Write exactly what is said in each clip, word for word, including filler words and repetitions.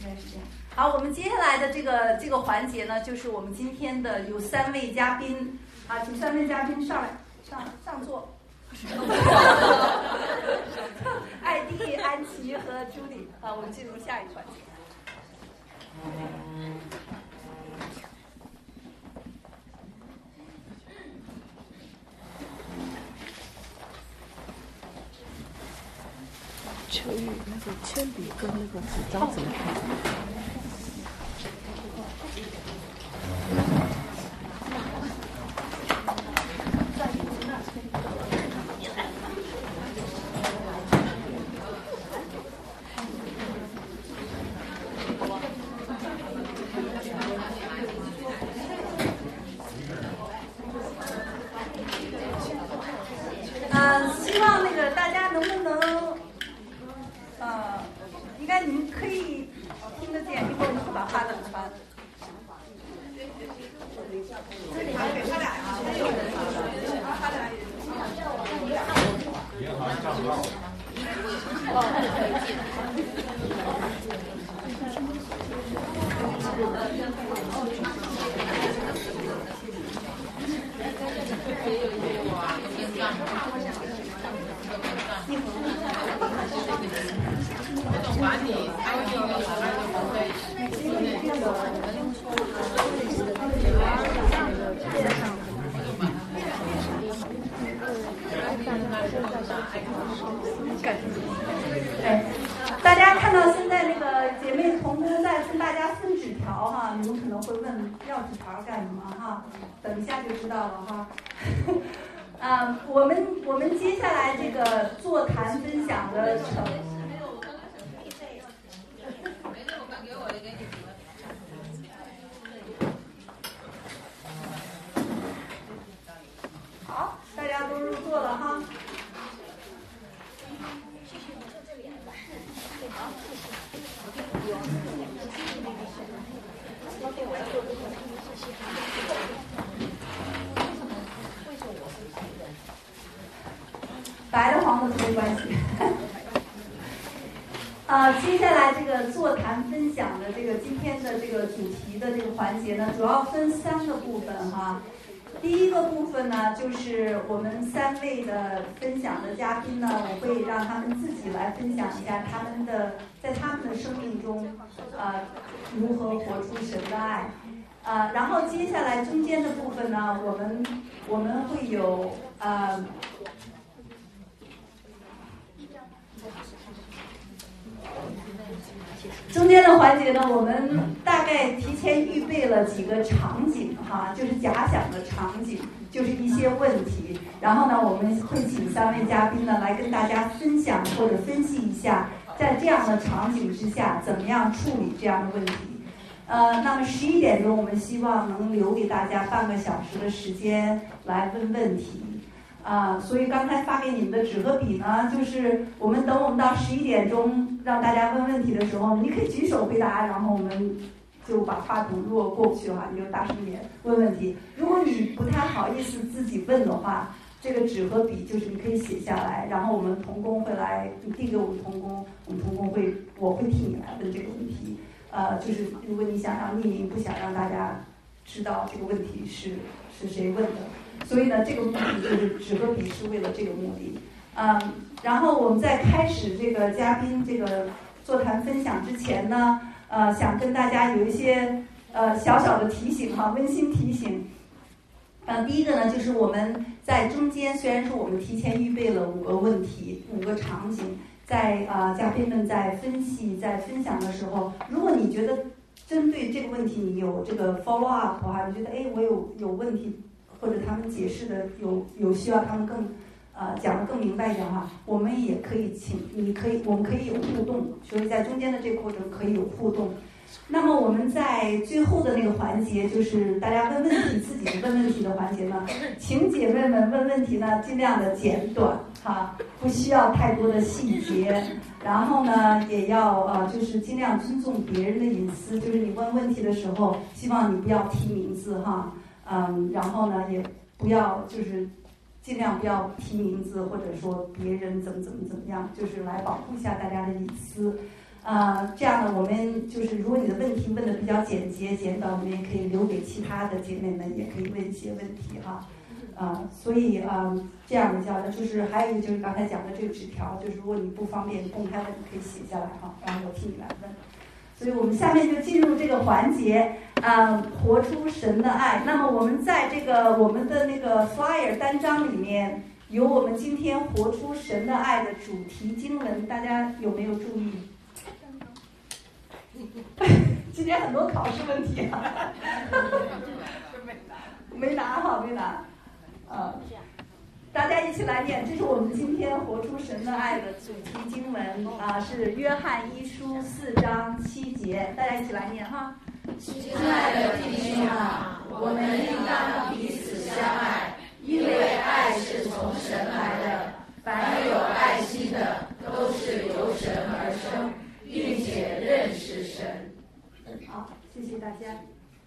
该是这样。好，我们接下来的这个这个环节呢，就是我们今天的有三位嘉宾啊，请三位嘉宾上来上上座。艾蒂、安琪和朱莉啊，我们进入下一个环节。 秋雨，那个铅笔跟那个纸张怎么看？ 呃，希望那个大家能不能，呃，应该你们可以听得见，一会儿你把话筒传。他俩啊，他俩也。银行账号。哎，大家看到现在那个姐妹同工在跟大家分纸条哈，你们可能会问要纸条干什么哈？等一下就知道了哈。啊，我们我们接下来这个座谈分享的程。好，大家都入座了哈。白的黄的没关系。啊，接下来这个座谈分享的这个今天的这个主题的这个环节呢，主要分三个部分哈。第一个部分呢，就是我们三位的分享的嘉宾呢，我会让他们自己来分享一下他们的在他们的生命中，呃，如何活出神的爱。呃，然后接下来中间的部分呢，我们我们会有呃。中间的环节呢，我们大概提前预备了几个场景哈，就是假想的场景，就是一些问题。然后呢，我们会请三位嘉宾呢来跟大家分享或者分析一下，在这样的场景之下，怎么样处理这样的问题。呃，那么十一点钟，我们希望能留给大家半个小时的时间来问问题。啊，所以刚才发给你们的纸和笔呢，就是我们等我们到十一点钟让大家问问题的时候，你可以举手回答，然后我们就把话筒，如果过不去的话，你就大声点问问题。如果你不太好意思自己问的话，这个纸和笔就是你可以写下来，然后我们同工会来，你递给我们同工，我们同工会，我会替你来问这个问题。呃，就是如果你想让匿名，不想让大家知道这个问题是是谁问的。所以呢，这个目的就是纸和笔是为了这个目的，嗯，然后我们在开始这个嘉宾这个座谈分享之前呢，呃，想跟大家有一些呃小小的提醒哈，温馨提醒。呃，第一个呢，就是我们在中间虽然说我们提前预备了五个问题、五个场景，在啊、呃、嘉宾们在分析、在分享的时候，如果你觉得针对这个问题你有这个 follow up 哈，你觉得哎我有有问题。或者他们解释的有有需要他们更呃讲得更明白一点的话，我们也可以请你可以我们可以有互动，所以在中间的这个过程可以有互动。那么我们在最后的那个环节，就是大家问问题自己问问题的环节呢，请姐妹们问问题呢尽量的简短哈，不需要太多的细节，然后呢也要呃就是尽量尊重别人的隐私，就是你问问题的时候，希望你不要提名字哈。嗯，然后呢，也不要就是尽量不要提名字，或者说别人怎么怎么怎么样，就是来保护一下大家的隐私。 呃，这样呢，我们就是如果你的问题问的比较简洁简短，我们也可以留给其他的姐妹们，也可以问一些问题哈。啊、呃，所以啊、呃，这样的交流就是还有一个就是刚才讲的这个纸条，就是如果你不方便公开问，你可以写下来哈，然后我替你来问。所以我们下面就进入这个环节，啊、呃，活出神的爱。那么我们在这个我们的那个 flyer 单张里面有我们今天活出神的爱的主题经文，大家有没有注意？今天很多考试问题啊，没拿哈，没拿，呃，大家一起来念，这是我们今天活出神的爱的主题经文啊，是约翰一书四章七节，大家一起来念哈。 亲爱的弟兄啊，我们应当彼此相爱，因为爱是从神来的。凡有爱心的，都是由神而生，并且认识神。 好，谢谢大家。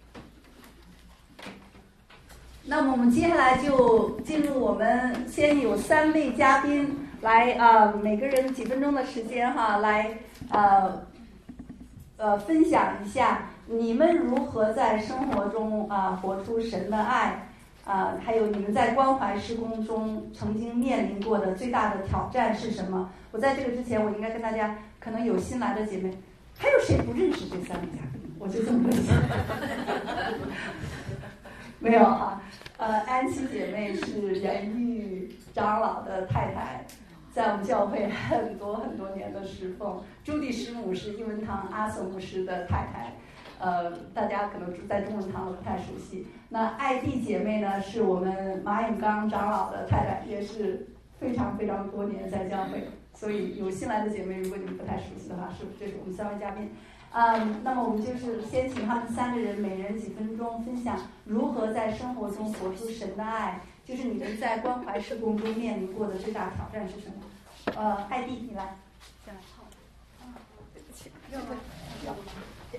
那么我们接下来就进入我们先有三位嘉宾来啊、呃，每个人几分钟的时间哈，来呃呃分享一下你们如何在生活中啊、呃、活出神的爱啊、呃，还有你们在关怀事工中曾经面临过的最大的挑战是什么？我在这个之前，我应该跟大家，可能有新来的姐妹，还有谁不认识这三位嘉宾？我就这么问一下。没有哈，呃，安琪姐妹是严玉长老的太太，在我们教会很多很多年的侍奉。朱迪师母是英文堂阿瑟牧师的太太，呃，大家可能在中文堂都不太熟悉。那艾蒂姐妹呢，是我们马永刚长老的太太，也是非常非常多年在教会。所以有新来的姐妹，如果你们不太熟悉的话，是这是我们三位嘉宾。嗯，那么我们就是先请他们三个人每人几分钟分享如何在生活中活出神的爱，就是你们在关怀事工中面临过的最大挑战是什么？呃，艾蒂，你来，先来。好，啊，对不起，要不要不。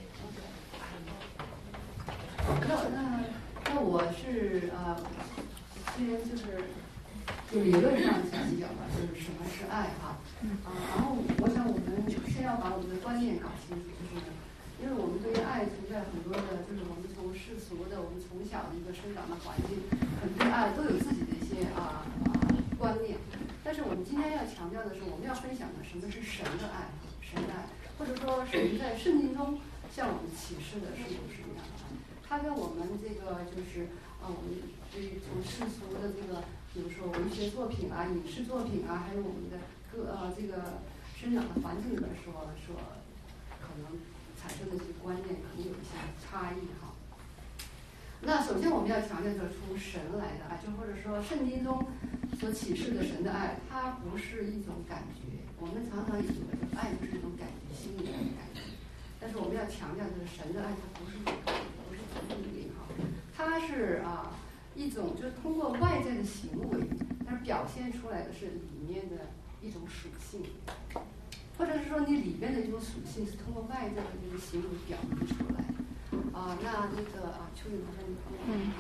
那那那我是呃，虽然就是就理论上讲讲吧，就是什么是爱哈，啊，然后我想我们先要把我们的观念搞清楚，就是因为我们对于爱存在很多的，就是我们从世俗的，我们从小的一个生长的环境，可能对爱都有自己的一些啊啊观念，但是我们今天要强调的是，我们要分享的什么是神的爱，神的爱，或者说神在圣经中向我们启示的是一种什么样的爱。它跟我们这个就是啊，我们对于从世俗的这个，比如说文学作品啊、影视作品啊，还有我们的各呃这个生长的环境里边说说，可能产生的这些观念可能有一些差异哈。那首先我们要强调就是从神来的爱，就或者说圣经中所启示的神的爱，它不是一种感觉。我们常常以为爱就是一种感觉，心里的感觉。但是我们要强调就是神的爱，它不是一种感觉，不是一种命令哈，它是啊一种就是通过外在的行为，但是表现出来的是里面的一种属性，或者是说你里面的一种属性是通过外在的这个行为表明出来的。啊，那那个啊，秋雨同学，你看啊，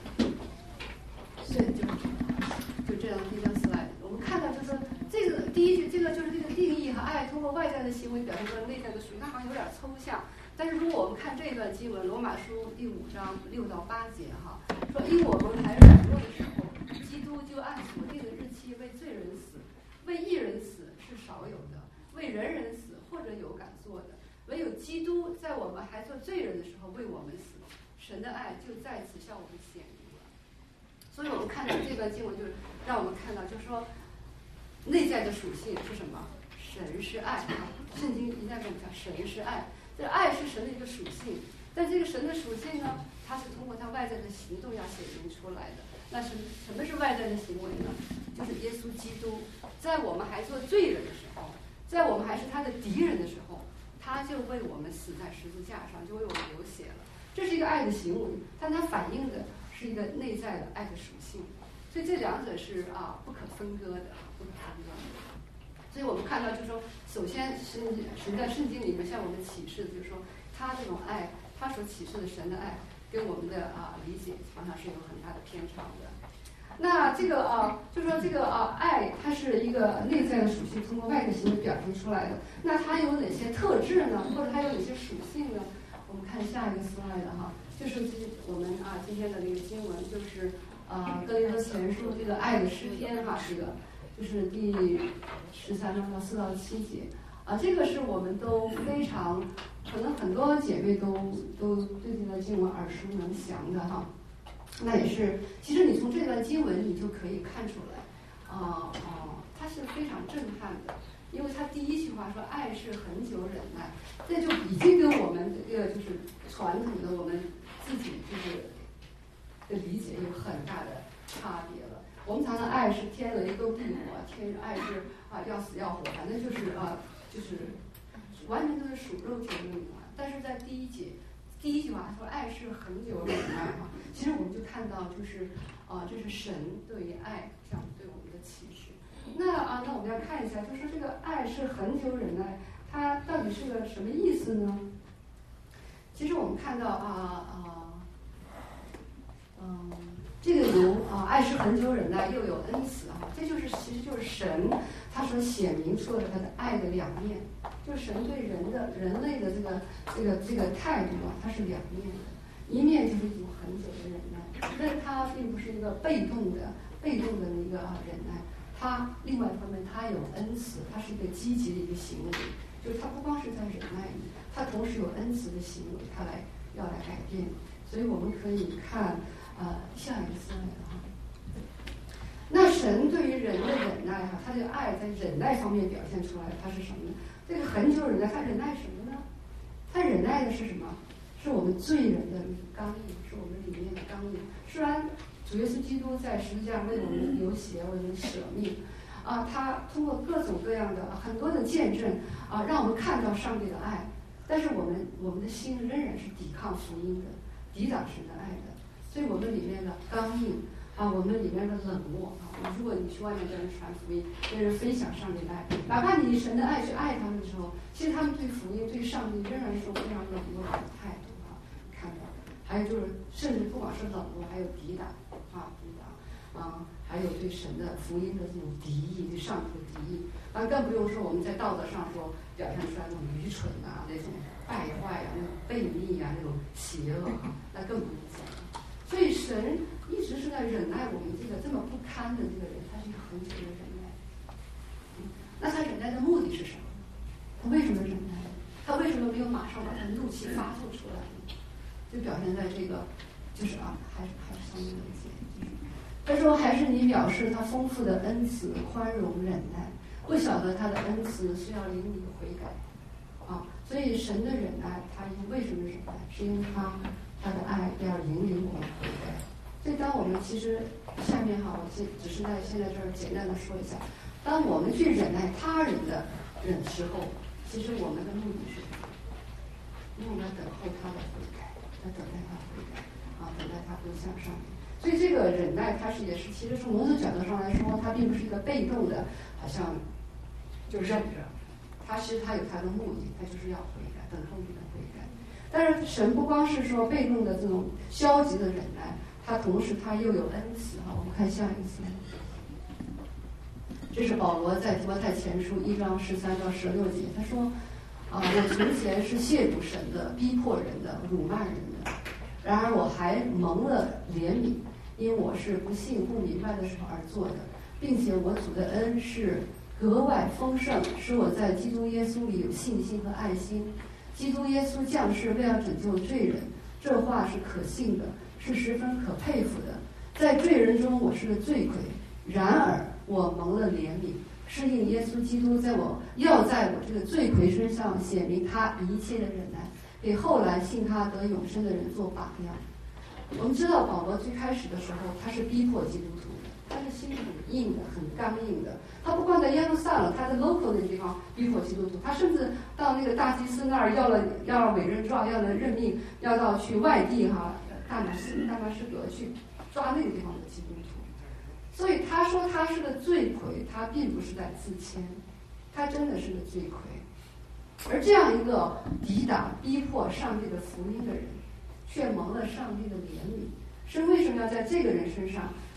对，就就这样第三次来，我们看到就是说这个第一句，这个就是这个定义和爱通过外在的行为表现出来内在的属性，它好像有点抽象。但是如果我们看这段经文，罗马书第五章六到八节哈，说因我们还软弱的时候，基督就按所定的日期为罪人死，为义人死是少有的，为人人死或者有敢做的。唯有基督在我们还做罪人的时候为我们死，神的爱就在此向我们显明了。所以我们看到这段经文，就是让我们看到，就是说内在的属性是什么？神是爱，圣经一再跟我们讲，神是爱，这爱是神的一个属性。但这个神的属性呢，它是通过它外在的行动要显明出来的。那什什么是外在的行为呢？就是耶稣基督在我们还做罪人的时候，在我们还是他的敌人的时候，他就为我们死在十字架上，就为我们流血了。这是一个爱的行为，但它反映的是一个内在的爱的属性。所以这两者是啊不可分割的，不可分割的。所以我们看到，就是说，首先神神在圣经里面向我们启示，就是说，他这种爱，他所启示的神的爱，跟我们的啊理解常常是有很大的偏差的。 那这个啊，就说这个啊，爱它是一个内在的属性，通过外在行为表现出来的。那它有哪些特质呢？或者它有哪些属性呢？我们看下一个 slide 哈，就是这我们啊今天的那个经文，就是啊哥林多前书这个爱的诗篇哈，这个就是第十三章到四到七节啊，这个是我们都非常可能很多姐妹都都对这段经文耳熟能详的哈。那也是，其实你从这段经文你就可以看出来，啊、呃、啊、呃，它是非常震撼的，因为它第一句话说爱是恒久忍耐，这就已经跟我们这个就是传统的我们自己就是的理解有很大的差别了。我们常常爱是天雷勾地火，天爱是啊要死要活，反正就是啊就是完全都是属肉体的那种啊。但是在第一节。第一句话说爱是恒久忍耐哈，其实我们就看到就是啊、呃，这是神对于爱这样对我们的启示。那啊，那我们要看一下，就说这个爱是恒久忍耐，它到底是个什么意思呢？其实我们看到啊啊，嗯、呃，这个由啊爱是恒久忍耐，又有恩慈啊，这就是其实就是神他所显明出了他的爱的两面。就是神对人的人类的这个这个这个态度啊，它是两面的，一面就是一种很久的忍耐，但是它并不是一个被动的被动的一个忍耐，它另外一方面它有恩慈，它是一个积极的一个行为，就是它不光是在忍耐你，它同时有恩慈的行为，它来要来改变。所以我们可以看呃下一个思维哈。那神对于人的忍耐哈，他这个爱在忍耐方面表现出来，它是什么呢？这个很久忍耐，他忍耐什么呢？他忍耐的是什么？是我们罪人的刚硬，是我们里面的刚硬。虽然主耶稣基督在十字架为我们流血，为我们舍命，啊，他通过各种各样的很多的见证啊，让我们看到上帝的爱，但是我们我们的心仍然是抵抗福音的，抵挡神的爱的，所以我们里面的刚硬。啊，我们里面的冷漠啊！如果你去外面跟人传福音，跟人分享上帝的爱，哪怕你神的爱去爱他们的时候，其实他们对福音、对上帝仍然是非常冷漠的态度啊。看到，还有就是，甚至不光是冷漠，还有抵挡啊，抵挡啊，还有对神的福音的这种敌意，对上帝的敌意。啊，更不用说我们在道德上说表现出来那种愚蠢啊，那种败坏啊，那种悖逆啊，那种邪恶啊，那更不用讲了。所以神一直是在忍耐我们这个这么不堪的这个人，他是一个很久的忍耐。嗯，那他忍耐的目的是什么？他为什么忍耐？他为什么没有马上把他的怒气发作出来呢？就表现在这个，就是啊，还是还是相对的解。他说还是你表示他丰富的恩慈、宽容、忍耐，不晓得他的恩慈是要领你悔改啊。所以神的忍耐，他为什么忍耐？是因为他。他的爱要引领我们悔改，所以当我们其实下面哈，我只只是在现在这儿简单的说一下，当我们去忍耐他人的忍时候，其实我们的目的是什么？因为我们要等候他的悔改，要等待他悔改啊，等待他归向上帝。所以这个忍耐，它是也是其实从某种角度上来说，它并不是一个被动的，好像就忍着，它其实它有它的目的，它就是要悔改，等候你的悔改。但是神不光是说被动的这种消极的忍耐，他同时他又有恩慈哈。我们看下一次，这是保罗在提摩太前书一章十三到十六节，他说啊，我从前是亵渎神的、逼迫人的、辱骂人的，然而我还蒙了怜悯，因为我是不信不明白的时候而做的，并且我主的恩是格外丰盛，使我在基督耶稣里有信心和爱心。基督耶稣降世为了拯救罪人，这话是可信的，是十分可佩服的。在罪人中我是个罪魁，然而我蒙了怜悯，是因耶稣基督在我要在我这个罪魁身上显明他一切的忍耐，给后来信他得永生的人做榜样。我们知道保罗最开始的时候，他是逼迫基督徒的，他是心很硬的，很刚硬的。他不光在耶路撒冷，他在 local 的地方逼迫基督徒，他甚至到那个大祭司那儿要了要了委任状，要了任命，要到去外地哈大马士大马士革去抓那个地方的基督徒。所以他说他是个罪魁，他并不是在自谦，他真的是个罪魁。而这样一个抵挡逼迫上帝的福音的人，却蒙了上帝的怜悯，是为什么要在这个人身上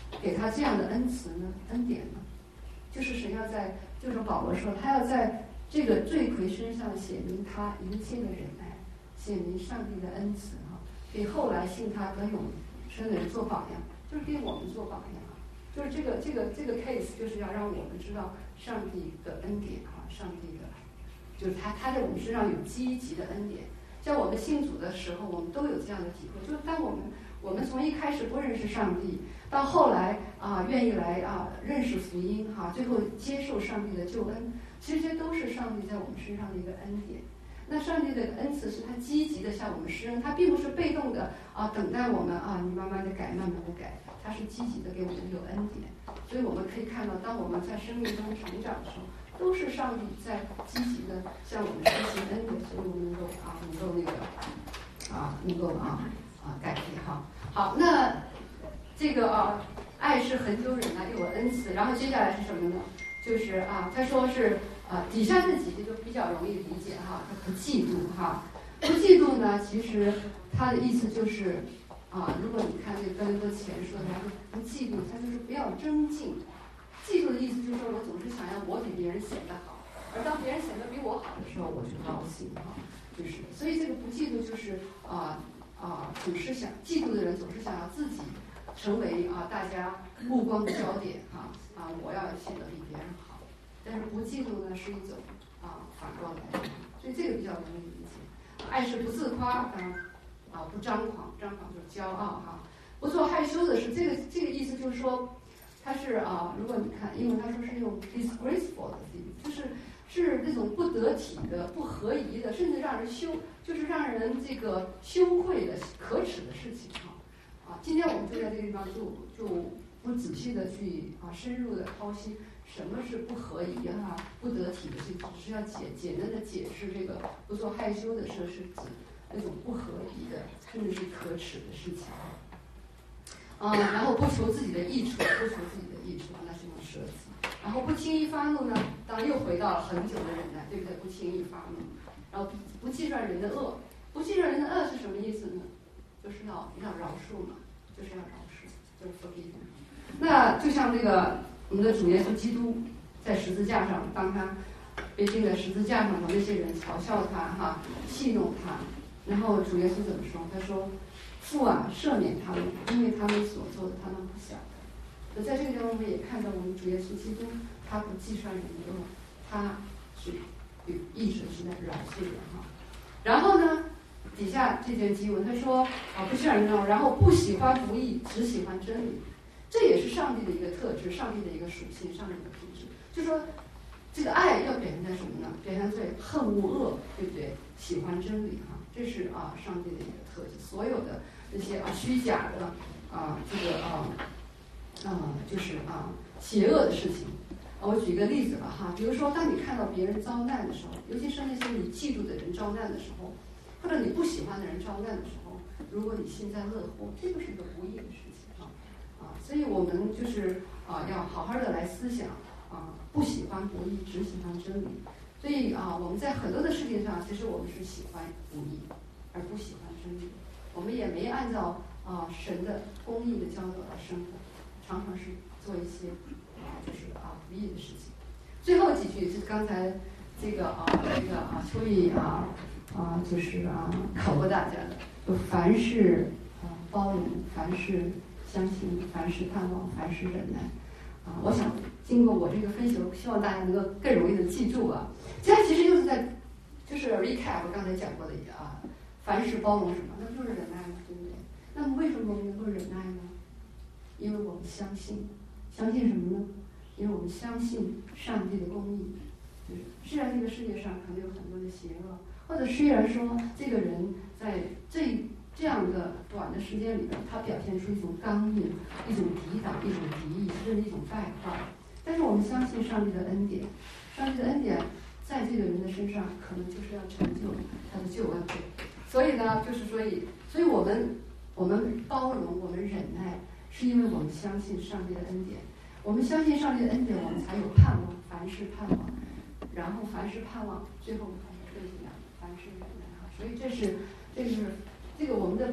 给他这样的恩慈呢？恩典呢？就是神要在，就是保罗说，他要在这个罪魁身上写明他一切的忍耐，写明上帝的恩慈哈，给后来信他得永生的人做榜样，就是给我们做榜样啊。就是这个这个这个 case 就是要让我们知道上帝的恩典啊，上帝的，就是他他在我们身上有积极的恩典。像我们信主的时候，我们都有这样的体会，就是当我们我们从一开始不认识上帝，到后来啊愿意来啊认识福音哈、啊，最后接受上帝的救恩，其实这都是上帝在我们身上的一个恩典。那上帝的恩慈是他积极的向我们施恩，他并不是被动的啊等待我们啊你慢慢的改，慢慢的改，他是积极的给我们有恩典。所以我们可以看到，当我们在生命中成长的时候，都是上帝在积极的向我们施行恩典，所以我们能够啊能够那个啊能够啊啊改变哈。好，那这个啊爱是恒久忍耐又有恩慈，然后接下来是什么呢？就是啊他说是啊底下这几句就比较容易理解哈，他不嫉妒哈，不嫉妒呢，其实他的意思就是啊，如果你看这个哥林多前书的话，不嫉妒，他就是不要争竞。嫉妒的意思就是说我总是想要我比别人显得好，而当别人显得比我好的时候，我就高兴哈，就是所以这个不嫉妒就是啊啊总是想嫉妒的人总是想要自己成为啊大家目光的焦点哈啊我要显得比别人好，但是不嫉妒呢是一种啊反过来，所以这个比较容易理解。爱是不自夸，当然啊不张狂，张狂就是骄傲哈，不做害羞的事，这个这个意思就是说。它是啊，如果你看英文，他说是用 disgraceful 的字，就是是那种不得体的、不合宜的，甚至让人羞，就是让人这个羞愧的、可耻的事情哈。啊，今天我们就在这个地方就就不仔细的去啊深入的剖析什么是不合宜哈、不得体的事情，只是要简简单的解释这个不做害羞的事是指那种不合宜的，甚至是可耻的事情。啊、嗯，然后不求自己的益处，不求自己的益处，那是用舍己。然后不轻易发怒呢，当然又回到了很久的忍耐，对不对？不轻易发怒，然后不计算人的恶，不计算人的恶是什么意思呢？就是要要饶恕嘛，就是要饶恕，就是 forgive。那就像这个我们的主耶稣基督在十字架上，当他被钉在十字架上的那些人嘲笑他哈，戏弄他，然后主耶稣怎么说？他说。父啊，赦免他们，因为他们所做的，他们不晓得。所以在这个地方，我们也看到我们主耶稣基督，他不计算人的恶，他是有意识是在饶恕人哈。然后呢，底下这件经文他说啊，不计算人的恶，然后不喜欢不义，只喜欢真理。这也是上帝的一个特质，上帝的一个属性，上帝的品质。就说这个爱要表现在什么呢？表现在恨恶恶，对不对？喜欢真理哈，这是啊上帝的一个特质。所有的。这些啊虚假的啊这个啊啊就是啊邪恶的事情，啊我举一个例子吧哈，比如说当你看到别人遭难的时候，尤其是那些你嫉妒的人遭难的时候，或者你不喜欢的人遭难的时候，如果你幸灾乐祸，这就是一个不义的事情啊啊，所以我们就是啊要好好的来思想啊，不喜欢不义，只喜欢真理。所以啊我们在很多的事情上，其实我们是喜欢不义，而不喜欢真理。我们也没按照啊、呃、神的公义的教导来生活，常常是做一些啊、呃、就是啊不义的事情。最后几句是刚才这个啊这个啊秋雨啊啊就是啊考过大家的，就凡事啊包容，凡事相信，凡事盼望，凡事忍耐啊。我想经过我这个分析，我希望大家能够更容易的记住啊。这其实就是在就是 recap 我刚才讲过的啊。凡事包容什么？那就是忍耐嘛，对不对？那么为什么我们能够忍耐呢？因为我们相信，相信什么呢？因为我们相信上帝的公义。就是虽然这个世界上可能有很多的邪恶，或者虽然说这个人在这这样的短的时间里边，他表现出一种刚硬、一种抵挡、一种敌意，甚至一种败坏，但是我们相信上帝的恩典，上帝的恩典在这个人的身上，可能就是要成就他的救恩。所以呢，就是所以，所以我们我们包容，我们忍耐，是因为我们相信上帝的恩典。我们相信上帝的恩典，我们才有盼望，凡事盼望，然后凡事盼望，最后才是对怎样，凡事忍耐哈。所以这是这是这个我们的包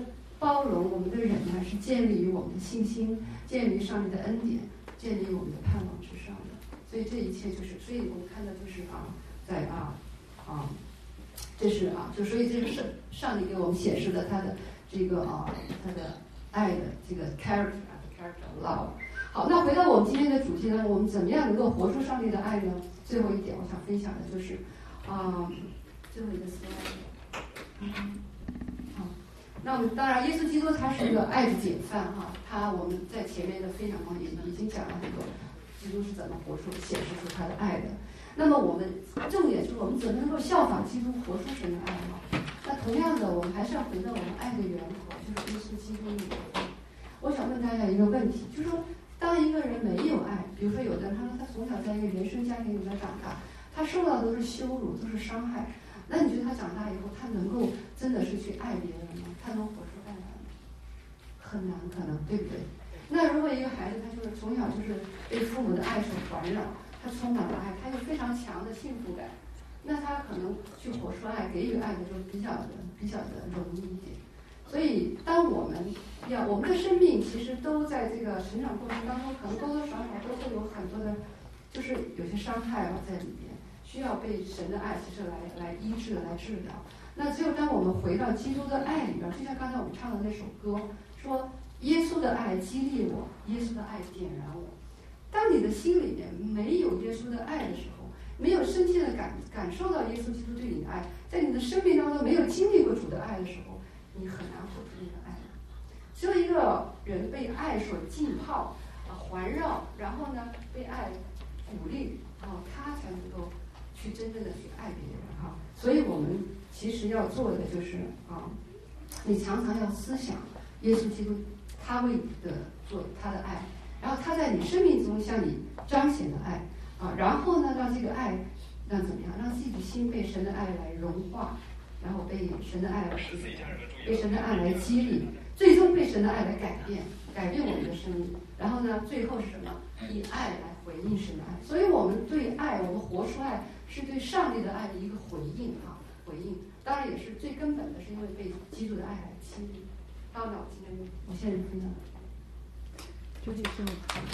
包容，我们的忍耐是建立于我们的信心，建立于上帝的恩典，建立于我们的盼望之上的。所以这一切就是，所以我们看到就是啊，在啊啊，这是啊，就所以这是上上帝给我们显示的他的这个啊他的爱的这个 character 啊 character love。好，那回到我们今天的主题呢，我们怎么样能够活出上帝的爱呢？最后一点，我想分享的就是啊，最后一个 slide。嗯，好，那我们当然，耶稣基督他是一个爱的典范哈，他我们在前面的分享中也已经讲了很多，基督是怎么活出、显示出他的爱的。那么我们重点是我们怎么能够效法基督活出神的爱呢？那同样的，我们还是要回到我们爱的源头，就是耶稣基督里面。我想问大家一个问题，就是说，当一个人没有爱，比如说有的人他说他从小在一个原生家庭里面长大，他受到的都是羞辱，都是伤害。那你觉得他长大以后，他能够真的是去爱别人吗？他能活出爱来吗？很难，可能，对不对？那如果一个孩子他就是从小就是被父母的爱所环绕，他充满了爱，他有非常强的幸福感，那他可能去活出爱、给予爱的就比较的、比较的容易一点。所以，当我们要我们的生命其实都在这个成长过程当中，可能多多少少都会有很多的，就是有些伤害吧在里面。需要被神的爱其实来来医治、来治疗。那只有当我们回到基督的爱里边，就像刚才我们唱的那首歌，说耶稣的爱激励我，耶稣的爱点燃我。当你的心里面没有耶稣的爱的时候，没有深切的感感受到耶稣基督对你的爱，在你的生命当中没有经历过主的爱的时候，你很难活出那个爱。只有一个人被爱所浸泡啊环绕，然后呢被爱鼓励，然后他才能够去真正的去爱别人哈。所以我们其实要做的就是啊，你常常要思想耶稣基督他为你的做他的爱，然后他在你生命中向你彰显的爱啊，然后呢让这个爱让怎么样，让自己的心被神的爱来融化，然后被神的爱被神的爱来激励，最终被神的爱来改变改变我们的生命，然后呢最后是什么？以爱来回应神的爱。所以我们对爱，我们活出爱是对上帝的爱的一个回应啊，回应当然也是最根本的，是因为被基督的爱来激励。好，那我今天我现在分享究竟是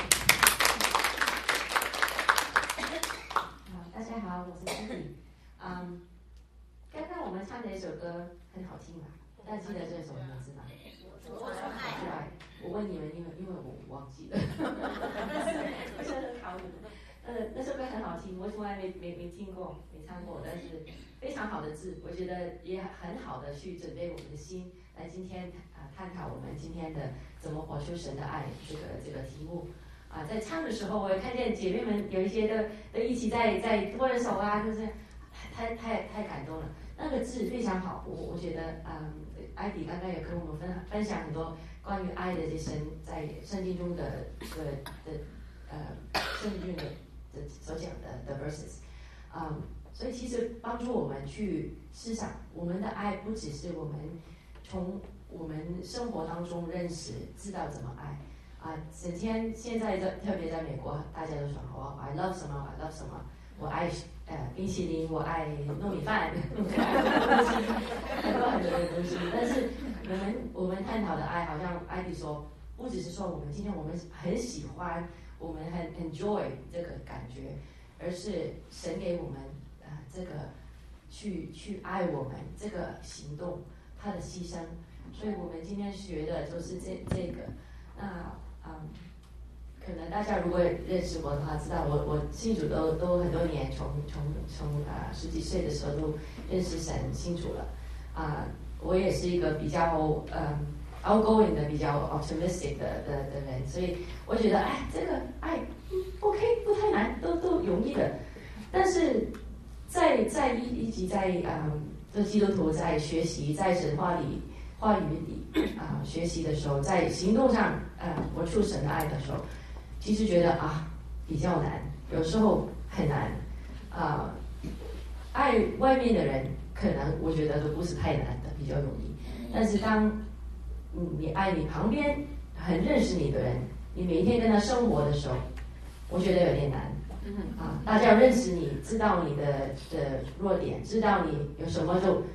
大家好，我是 Cindy。嗯，刚刚我们唱的一首歌很好听嘛，大家记得这首名字吗？对，我问你们，因为因为我忘记了，我觉得很考你们。呃，那首歌很好听，我从来没没没听过，没唱过，但是非常好的字，我觉得也很好的去准备我们的心，来今天啊、呃、探讨我们今天的怎么活出神的爱这个这个题目。啊，在唱的时候，我也看见姐妹们有一些的都一起在在拖着手啊，就是太太太感动了。那个字非常好，我我觉得，嗯，艾迪刚刚也跟我们分分享很多关于爱的这神在圣经中的的的呃圣经的的所讲的的 verses， 嗯，所以其实帮助我们去思想，我们的爱不只是我们从我们生活当中认识知道怎么爱。啊，整天现在在特别在美国，大家都说我 I love 什么 I love 什么，我爱呃冰淇淋，我爱糯米饭，我爱很多很多的东西。但是我们我们探讨的爱，好像艾迪说，不只是说我们今天我们很喜欢，我们很 enjoy 这个感觉，而是神给我们啊、呃、这个去去爱我们这个行动，他的牺牲。所以我们今天学的就是这这个，那。嗯，可能大家如果认识我的话，知道我我信主都都很多年，从从从啊、呃、十几岁的时候都认识神信主了。啊、呃，我也是一个比较嗯 outgoing 的、比较 optimistic 的的的人，所以我觉得哎，这个爱、嗯、OK 不太难，都都容易的。但是在在一一直在嗯，这基督徒在学习在神话里。话语里啊、呃，学习的时候，在行动上呃活出神的爱的时候，其实觉得啊比较难，有时候很难啊、呃。爱外面的人，可能我觉得都不是太难的，比较容易。但是当嗯你爱你旁边很认识你的人，你每一天跟他生活的时候，我觉得有点难啊。大家认识你，知道你的的弱点，知道你有什么就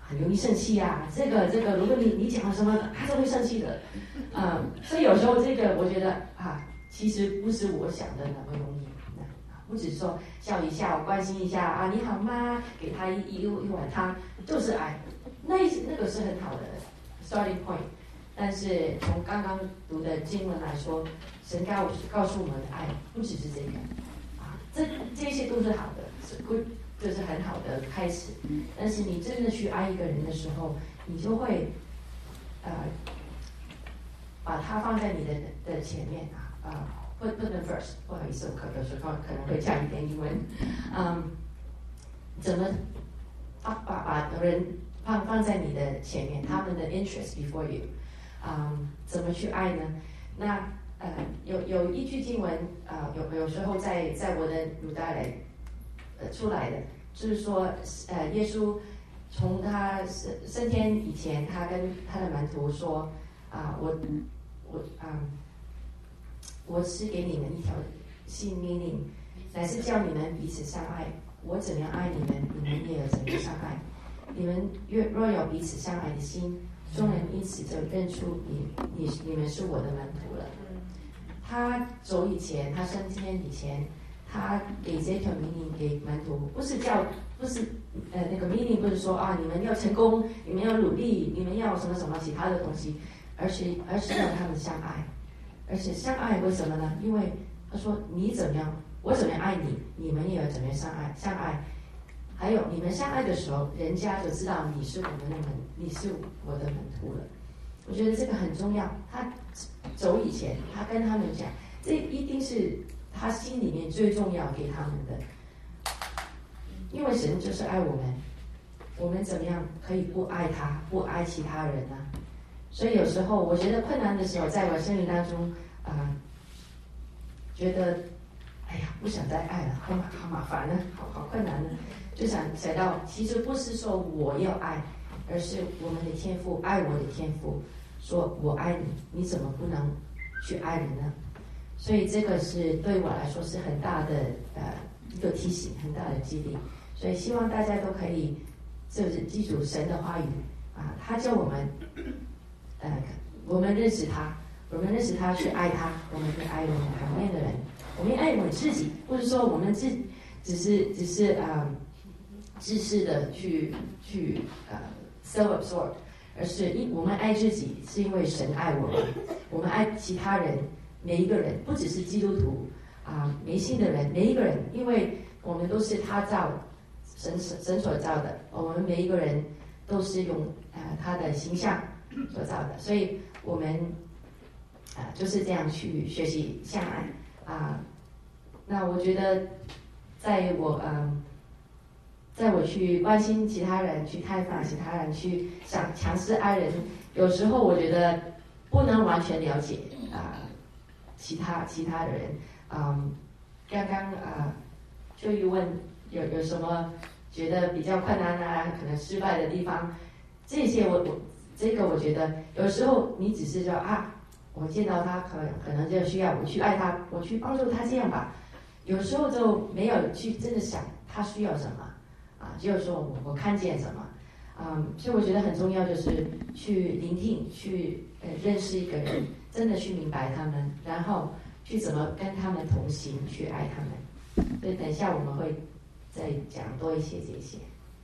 很容易生气啊，这个这个，如果你你讲了什么，他就会生气的，嗯，所以有时候这个我觉得啊，其实不是我想的那么容易，不只是说笑一笑、关心一下啊，你好吗？给他一一一碗汤，就是爱，那那个是很好的 starting point。但是从刚刚读的经文来说，神告告诉我们的爱不只是这个啊，这这些都是好的，是 good。就是很好的开始，但是你真的去爱一个人的时候，你就会呃把他放在你的的前面啊啊、呃、put put them first。不好意思，我可有时候可能会加一点英文，嗯，怎么把把把人放放在你的前面，他们的 interest before you， 嗯，怎么去爱呢？那呃有有一句经文啊、呃，有有时候在在我的脑袋里。呃，出来的就是说，呃，耶稣从他升升天以前，他跟他的门徒说，啊、呃，我我啊、呃，我是给你们一条新命令，乃是叫你们彼此相爱。我怎样爱你们，你们也要怎样相爱。你们若若有彼此相爱的心，众人因此就认出你你你们是我的门徒了。他走以前，他升天以前。他给这条命令给门徒，不是叫，不是呃那个命令不是说啊你们要成功，你们要努力，你们要什么什么其他的东西，而是而是让他们相爱，而且相爱为什么呢？因为他说你怎么样，我怎么样爱你，你们也要怎么样相爱相爱。还有你们相爱的时候，人家就知道你是我们的门，你是我的门徒了。我觉得这个很重要。他走以前，他跟他们讲，这一定是。他心里面最重要给他们的，因为神就是爱我们，我们怎么样可以不爱他，不爱其他人呢？所以有时候我觉得困难的时候，在我生命当中啊、呃，觉得哎呀不想再爱了，好麻好麻烦呢，好好困难呢，就想想到其实不是说我要爱，而是我们的天父爱我的天父，说我爱你，你怎么不能去爱人呢？所以这个是对我来说是很大的呃一个提醒，很大的激励。所以希望大家都可以就是记住神的话语啊，他叫我们呃我们认识他，我们认识他去爱他，我们会爱我们旁边的人，我们爱我们自己，不是说我们自只是只是啊、呃、自私的去去呃 self absorbed， 而是因我们爱自己是因为神爱我们，我们爱其他人。每一个人，不只是基督徒啊、呃，没信的人，每一个人，因为我们都是他造的，神神所造的，我们每一个人都是用呃他的形象所造的，所以我们啊、呃、就是这样去学习相爱啊、呃。那我觉得，在我嗯、呃，在我去关心其他人、去探访其他人、去想尝试爱人，有时候我觉得不能完全了解啊。呃其他其他的人，嗯，刚刚啊，就又问有有什么觉得比较困难啊，可能失败的地方，这些我我这个我觉得有时候你只是说啊，我见到他可可能就需要我去爱他，我去帮助他这样吧，有时候就没有去真的想他需要什么啊，只有说我我看见什么，嗯，所以我觉得很重要就是去聆听，去呃认识一个人。真的去明白他们，然后去怎么跟他们同行，去爱他们。所以等一下我们会再讲多一些这些。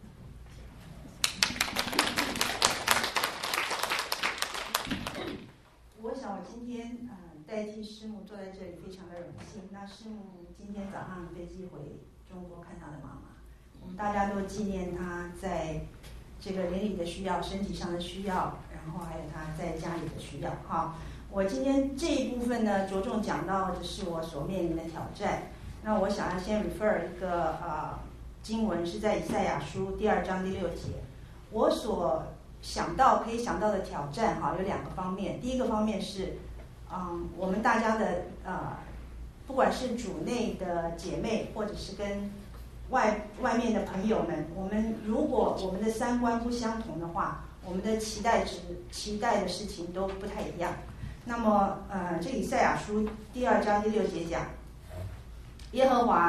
我想我今天呃代替师母坐在这里，非常的荣幸。那师母今天早上飞机回中国看她的妈妈，我们大家都纪念她在这个邻里的需要、身体上的需要，然后还有她在家里的需要。哈。我今天这一部分呢，着重讲到的是我所面临的挑战。那我想要先 refer 一个呃经文，是在以赛亚书第二章第六节。我所想到可以想到的挑战哈，有两个方面。第一个方面是，嗯，我们大家的呃，不管是主内的姐妹，或者是跟外外面的朋友们，我们如果我们的三观不相同的话，我们的期待值、期待的事情都不太一样。那么，呃，这以赛亚书第二章第六节讲，耶和华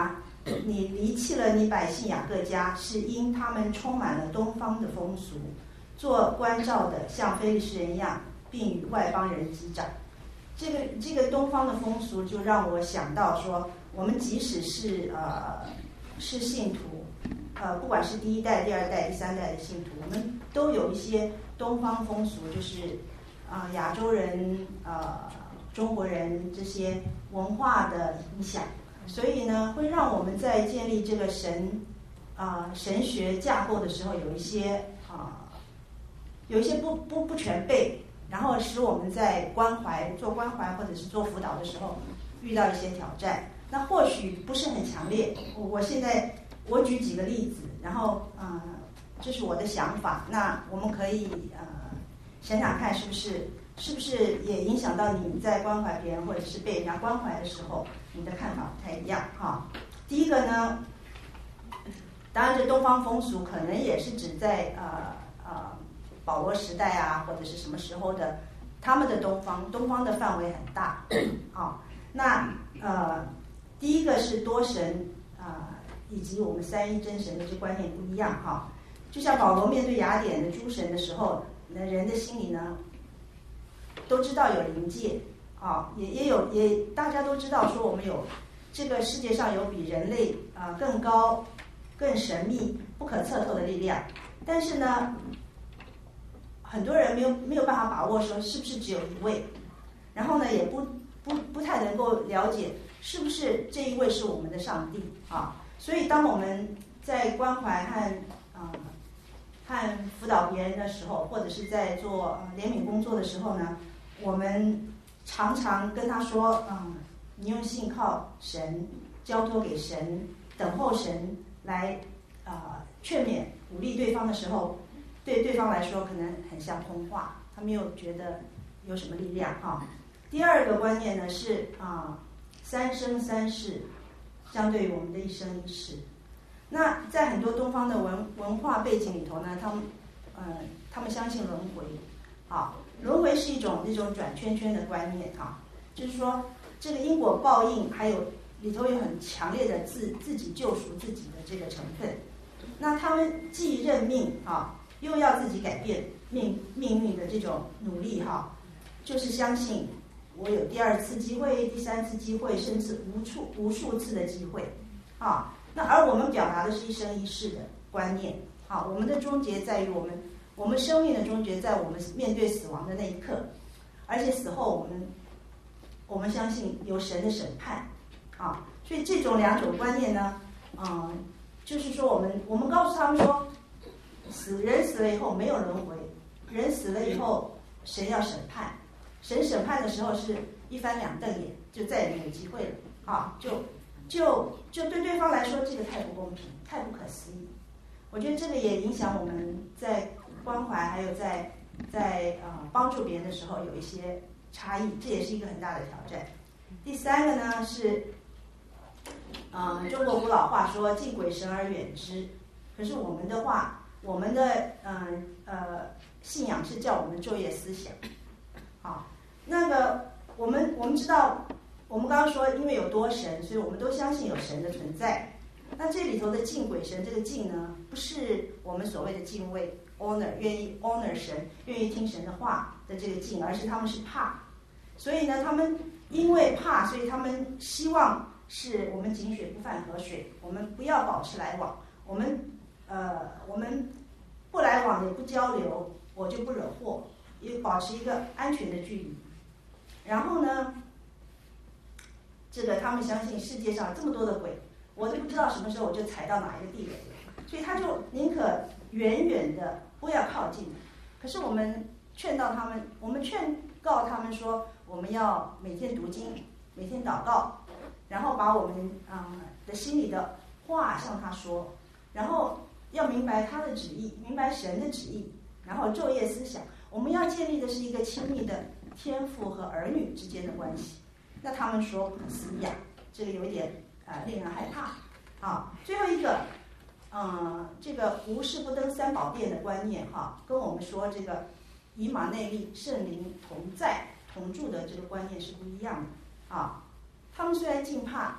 你离弃了你百姓雅各家，是因他们充满了东方的风俗，做关照的像非利士人一样，并与外邦人击掌。这个这个东方的风俗就让我想到说，我们即使是呃是信徒，呃不管是第一代、第二代、第三代的信徒，我们都有一些东方风俗，就是啊、呃、亚洲人、呃中国人这些文化的影响，所以呢，会让我们在建立这个神啊、呃、神学架构的时候，有一些啊、呃、有一些不不不全备。然后使我们在关怀、做关怀或者是做辅导的时候遇到一些挑战，那或许不是很强烈。我现在我举几个例子，然后呃，这是我的想法。那我们可以呃想想看，是不是是不是也影响到你在关怀别人或者是被人家关怀的时候，你的看法不太一样哈。第一个呢，当然这东方风俗可能也是指在呃呃。保罗时代啊，或者是什么时候的，他们的东方，东方的范围很大啊、哦。那呃，第一个是多神啊、呃，以及我们三一真神的这观念不一样哈、哦。就像保罗面对雅典的诸神的时候，那人的心里呢，都知道有灵界啊、哦，也也有也大家都知道说我们有这个世界上有比人类啊、呃、更高、更神秘、不可测透的力量，但是呢。很多人没有没有办法把握说是不是只有一位，然后呢也不不不太能够了解是不是这一位是我们的上帝啊。所以当我们在关怀和啊、呃、和辅导别人的时候，或者是在做、呃、怜悯工作的时候呢，我们常常跟他说，嗯，你用信靠神，交托给神，等候神来啊、呃、劝勉鼓励对方的时候。对对方来说可能很像通话，他没有觉得有什么力量哈、啊。第二个观念呢是啊，三生三世相对于我们的一生一世。那在很多东方的文文化背景里头呢，他们呃他们相信轮回，啊，轮回是一种这种转圈圈的观念啊，就是说这个因果报应还有里头有很强烈的自自己救赎自己的这个成分。那他们既认命啊。又要自己改变命命运的这种努力哈，就是相信我有第二次机会、第三次机会，甚至无处无数次的机会啊。那而我们表达的是一生一世的观念啊，我们的终结在于我们我们生命的终结在我们面对死亡的那一刻，而且死后我们我们相信有神的审判啊。所以这种两种观念呢，嗯，就是说我们我们告诉他们说。死人死了以后没有轮回，人死了以后神要审判，神审判的时候是一翻两瞪眼，就再也没有机会了啊！就就就对对方来说，这个太不公平，太不可思议。我觉得这个也影响我们在关怀还有在在呃帮助别人的时候有一些差异，这也是一个很大的挑战。第三个呢是，嗯、呃，中国古老话说敬鬼神而远之，可是我们的话。我们的嗯 呃, 呃信仰是叫我们昼夜思想，好，那个我们我们知道，我们刚刚说因为有多神，所以我们都相信有神的存在。那这里头的敬鬼神，这个敬呢，不是我们所谓的敬畏 honor， 愿意 honor 神，愿意听神的话的这个敬，而是他们是怕。所以呢，他们因为怕，所以他们希望是我们井水不犯河水，我们不要保持来往，我们。呃，我们不来往也不交流，我就不惹祸，也保持一个安全的距离。然后呢，这个他们相信世界上这么多的鬼，我都不知道什么时候我就踩到哪一个地雷了，所以他就宁可远远的不要靠近。可是我们劝到他们，我们劝告他们说，我们要每天读经，每天祷告，然后把我们啊、呃、的心里的话向他说，然后。要明白他的旨意，明白神的旨意，然后昼夜思想。我们要建立的是一个亲密的天父和儿女之间的关系。那他们说不可思议啊，这个有一点啊、呃、令人害怕。啊，最后一个，嗯、呃，这个无事不登三宝殿的观念哈、啊，跟我们说这个以马内利圣灵同在同住的这个观念是不一样的啊。他们虽然惧怕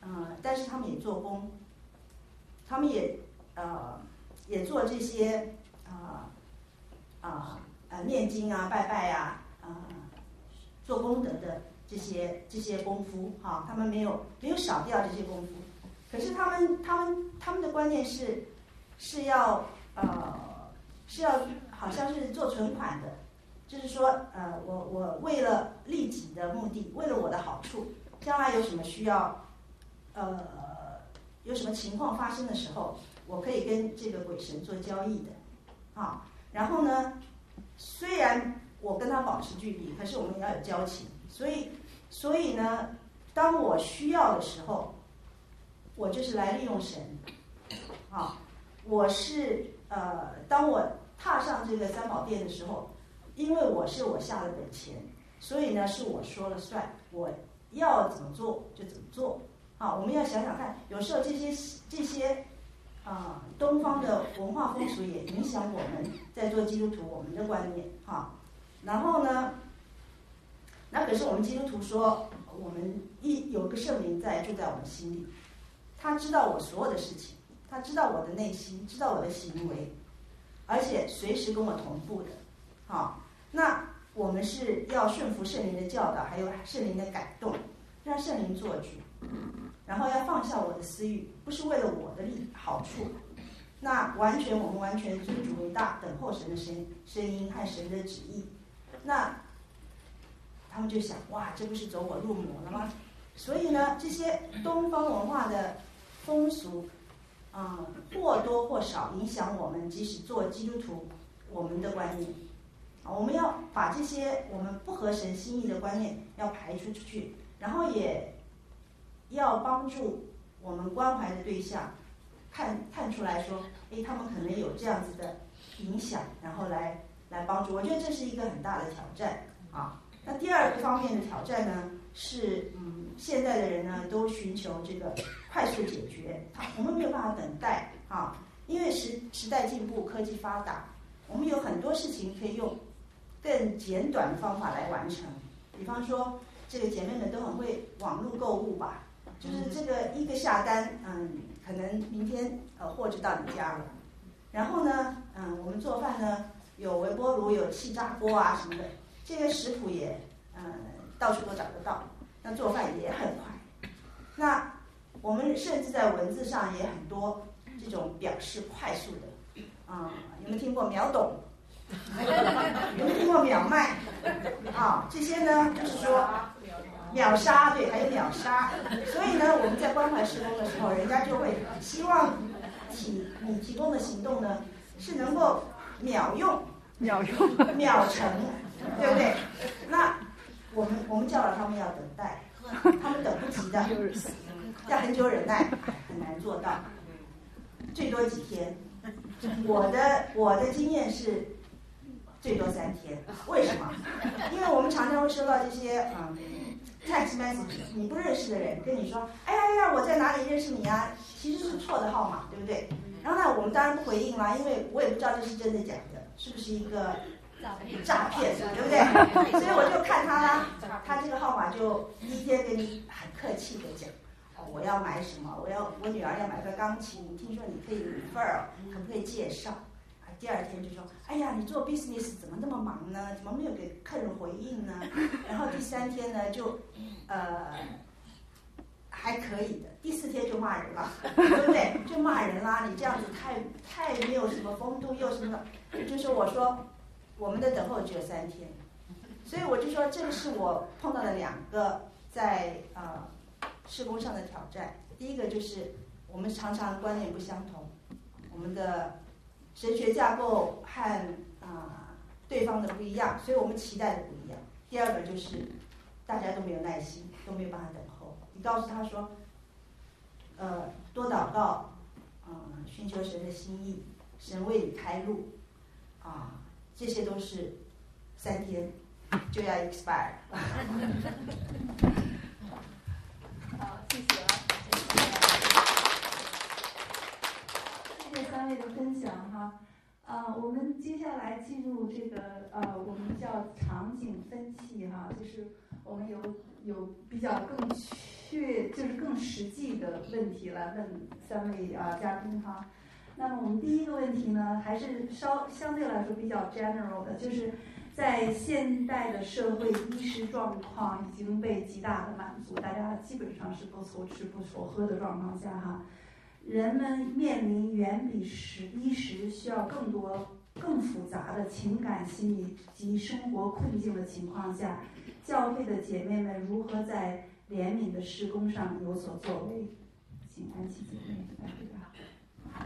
呃，但是他们也做工，他们也呃也做这些啊啊呃念经啊、拜拜啊、啊、呃、做功德的这些这些功夫哈、啊，他们没有没有少掉这些功夫。可是他们他们他们的观念是是要呃是要好像是做存款的，就是说呃我我为了利己的目的，为了我的好处，将来有什么需要呃有什么情况发生的时候，我可以跟这个鬼神做交易的啊。然后呢，虽然我跟他保持距离，可是我们要有交情，所以所以呢，当我需要的时候，我就是来利用神啊。我是呃，当我踏上这个三宝殿的时候，因为我是我下了本钱，所以呢是我说了算，我要怎么做就怎么做啊。我们要想想看，有时候这些这些啊、呃、东方的文化风俗也影响我们在做基督徒我们的观念啊。然后呢，那可是我们基督徒说，我们一有个圣灵在住在我们心里，他知道我所有的事情，他知道我的内心，知道我的行为，而且随时跟我同步的。好，那我们是要顺服圣灵的教导，还有圣灵的感动，让圣灵做主，然后要放下我的私欲，不是为了我的利好处。那完全我们完全尊主为大，等候神的声声音和神的旨意。那他们就想，哇，这不是走火入魔了吗？所以呢，这些东方文化的风俗，嗯，或多或少影响我们，即使做基督徒，我们的观念。啊，我们要把这些我们不合神心意的观念要排除出去，然后也要帮助我们关怀的对象看看出来说，哎，他们可能有这样子的影响，然后来来帮助。我觉得这是一个很大的挑战啊。那第二个方面的挑战呢，是嗯，现在的人呢都寻求这个快速解决，我们没有办法等待啊，因为时时代进步，科技发达，我们有很多事情可以用更简短的方法来完成。比方说，这个姐妹们都很会网络购物吧，就是这个一个下单，嗯，可能明天呃货就到你家了。然后呢，嗯，我们做饭呢有微波炉，有气炸锅啊什么的。这个食谱也，嗯，到处都找得到，那做饭也很快。那我们甚至在文字上也很多这种表示快速的，啊、嗯，有没有听过秒懂？有没有听过秒卖？啊，这些呢就是说秒杀，对，还有秒杀。所以呢，我们在关怀施工的时候，人家就会希望提你提供的行动呢是能够秒用、 秒用、 秒成。对不对？那我们我们教导他们要等待，他们等不及的，要很久忍耐，很难做到，最多几天。我的我的经验是最多三天。为什么？因为我们常常会收到这些嗯 text message， 你不认识的人跟你说，哎呀呀，我在哪里认识你啊？其实是错的号码，对不对？然后呢，我们当然不回应啦，因为我也不知道这是真的假的，是不是一个诈骗，对不对？所以我就看他啦，他这个号码就第一天跟你很客气的讲，哦，我要买什么？我要我女儿要买个钢琴，听说你可以 refer， 可不可以介绍？啊，第二天就说，哎呀，你做 business 怎么那么忙呢？怎么没有给客人回应呢？然后第三天呢，就呃还可以的，第四天就骂人了，对不对？就骂人啦，你这样子太太没有什么风度，又什么的，就是我说。我们的等候只有三天，所以我就说这个是我碰到的两个在呃施工上的挑战。第一个就是我们常常观念不相同，我们的神学架构和啊、呃、对方的不一样，所以我们期待的不一样。第二个就是大家都没有耐心，都没有办法等候。你告诉他说，呃，多祷告，嗯、呃，寻求神的心意，神为你开路，啊。这些都是三天就要 expire。 好，谢谢啊，谢谢三位的分享哈。 啊，我们接下来进入这个呃，我们叫场景分析哈，就是我们有有比较更确，就是更实际的问题来问三位啊嘉宾哈。那么我们第一个问题呢，还是稍相对来说比较 general 的，就是在现代的社会，衣食状况已经被极大的满足，大家基本上是不愁吃不愁喝的状况下哈。人们面临远比食衣食需要更多、更复杂的情感、心理及生活困境的情况下，教会的姐妹们如何在怜悯的事工上有所作为？请安琪姐妹来回答。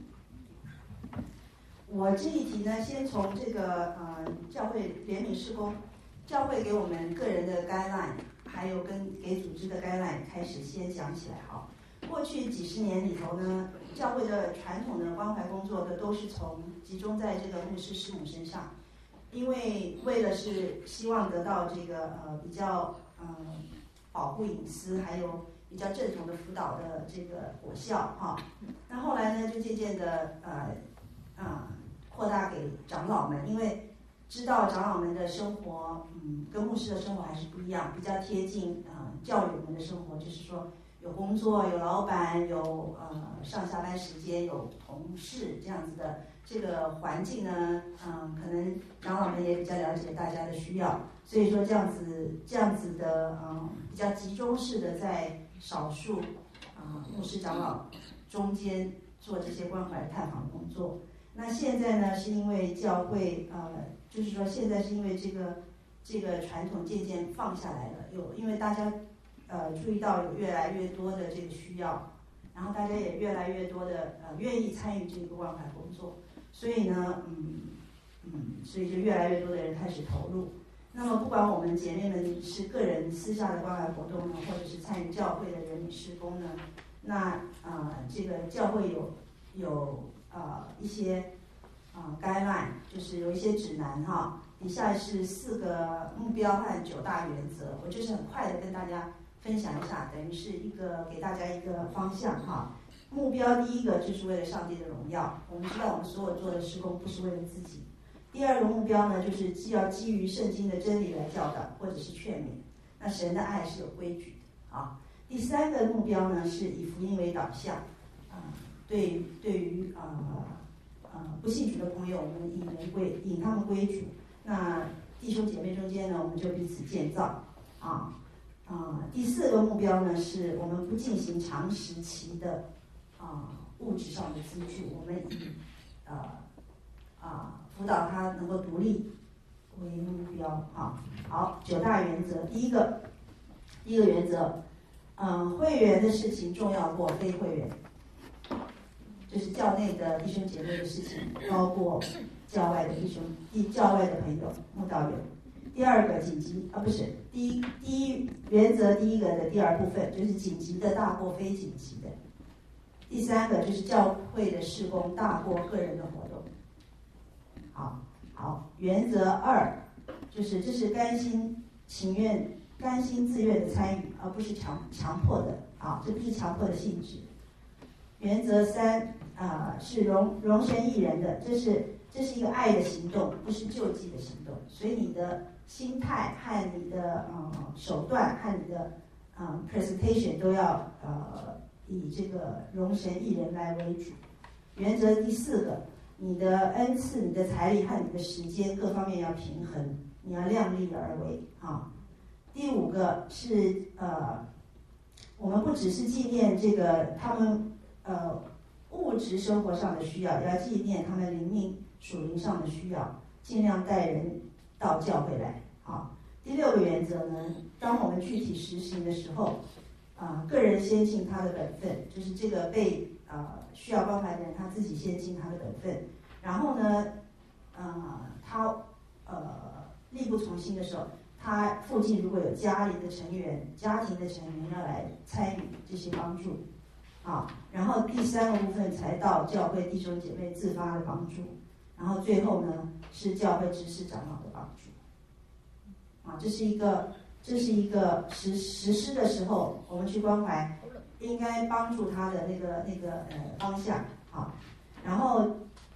我这一题呢，先从这个呃教会怜悯事工，教会给我们个人的 guideline， 还有跟给组织的 guideline 开始先讲起来哈。过去几十年里头呢，教会的传统的关怀工作的都是从集中在这个牧师师母身上，因为为了是希望得到这个呃比较呃保护隐私，还有比较正统的辅导的这个果效哈。那后来呢，就渐渐的呃啊扩大给长老们，因为知道长老们的生活嗯跟牧师的生活还是不一样，比较贴近啊、呃、教友们的生活，就是说。有工作，有老板，有呃上下班时间，有同事这样子的这个环境呢，嗯，可能长老们也比较了解大家的需要，所以说这样子这样子的嗯比较集中式的在少数啊、呃、牧师长老中间做这些关怀探访工作。那现在呢，是因为教会呃，就是说现在是因为这个这个传统渐渐放下来了，有因为大家。呃，注意到有越来越多的这个需要，然后大家也越来越多的呃愿意参与这个关怀工作，所以呢，嗯嗯，所以就越来越多的人开始投入。那么，不管我们姐妹们是个人私下的关怀活动呢，或者是参与教会的人理事工呢，那啊、呃，这个教会有有呃一些啊、呃、guideline， 就是有一些指南哈，底下是四个目标和九大原则，我就是很快的跟大家。分享一下，等于是一个给大家一个方向哈。目标第一个就是为了上帝的荣耀，我们知道我们所有做的事工不是为了自己。第二个目标呢，就是既要基于圣经的真理来教导或者是劝勉，那神的爱是有规矩的啊。第三个目标呢，是以福音为导向啊、呃，对对于啊啊、呃呃、不信主的朋友，我们引人归引他们归主。那弟兄姐妹中间呢，我们就彼此建造啊。啊、呃，第四个目标呢，是我们不进行长时期的啊、呃、物质上的资助，我们以呃啊、呃、辅导他能够独立为目标啊。好，九大原则，第一个，第一个原则，嗯、呃，会员的事情重要过非会员，就是教内的弟兄姐妹的事情高过教外的弟兄、教外的朋友、慕道友。第二个紧急啊，不是第一第一原则第一个的第二部分就是紧急的大过非紧急的。第三个就是教会的事工大过个人的活动。好，好，原则二就是这是甘心情愿、甘心自愿的参与，而不是强强迫的啊，这不是强迫的性质。原则三啊、呃、是容容神益人的，这是这是一个爱的行动，不是救济的行动，所以你的心态和你的呃手段和你的呃 presentation 都要呃以这个容神益人来为主。原则第四个，你的恩赐、你的财力和你的时间各方面要平衡，你要量力而为啊。第五个是呃，我们不只是纪念这个他们呃物质生活上的需要，要纪念他们灵命属灵上的需要，尽量带人到教会来。好，第六个原则呢，当我们具体实行的时候，啊、呃，个人先尽他的本分，就是这个被啊、呃、需要关怀的人他自己先尽他的本分，然后呢，呃，他呃力不从心的时候，他附近如果有家里的成员、家庭的成员要来参与这些帮助，啊，然后第三个部分才到教会弟兄姐妹自发的帮助，然后最后呢是教会执事长老的帮助。啊，这是一个，这是一个实实施的时候，我们去关怀，应该帮助他的那个那个呃方向啊。然后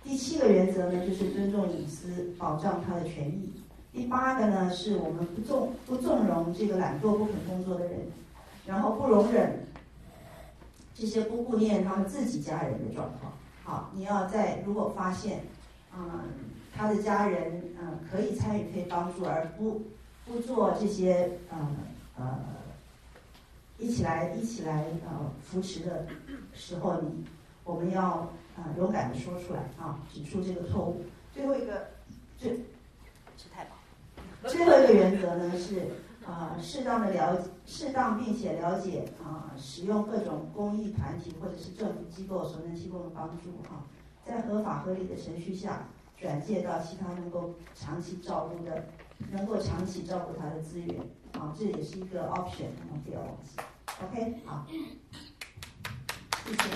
第七个原则呢，就是尊重隐私，保障他的权益。第八个呢，是我们不纵不纵容这个懒惰不肯工作的人，然后不容忍这些不顾念他们自己家人的状况。好，你要在如果发现，嗯、呃，他的家人嗯、呃、可以参与可以帮助，而不不做这些呃呃一起来一起来呃扶持的时候，你我们要啊、呃、勇敢的说出来啊，指出这个错误。最后一个最吃太饱。 最后一个原则呢是啊、呃、适当的了解，适当并且了解啊、呃、使用各种公益团体或者是政府机构所能提供的帮助啊，在合法合理的程序下转介到其他能够长期照顾的、能够长期照顾他的资源啊，这也是一个 option， 我们不要忘记。OK， 好， 谢谢。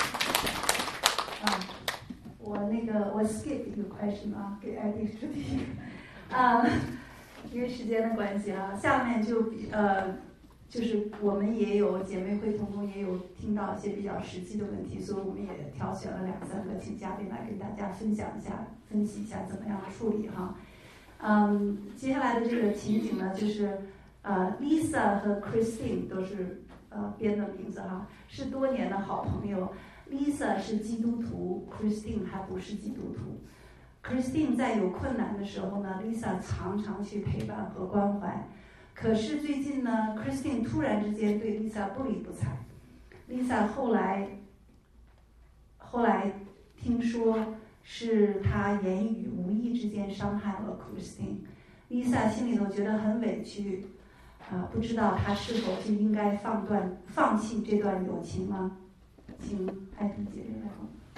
啊，我那个我 skip 一个 question 啊，给艾迪出题啊，因为时间的关系啊，下面就呃，就是我们也有姐妹会同工也有听到一些比较实际的问题，所以我们也挑选了两三个，请嘉宾来跟大家分享一下、分析一下怎么样处理哈。嗯，接下来的这个情景呢，就是呃 ，Lisa 和 Christine 都是呃编的名字哈，是多年的好朋友。Lisa 是基督徒 ，Christine 还不是基督徒。Christine 在有困难的时候呢 ，Lisa 常常去陪伴和关怀。可是最近呢 ，Christine 突然之间对 Lisa 不理不睬。Lisa 后来后来听说是她言语无意之间伤害了 Christine。Lisa 心里头觉得很委屈，啊、呃，不知道她是否就应该放断放弃这段友情呢？请艾迪姐妹来。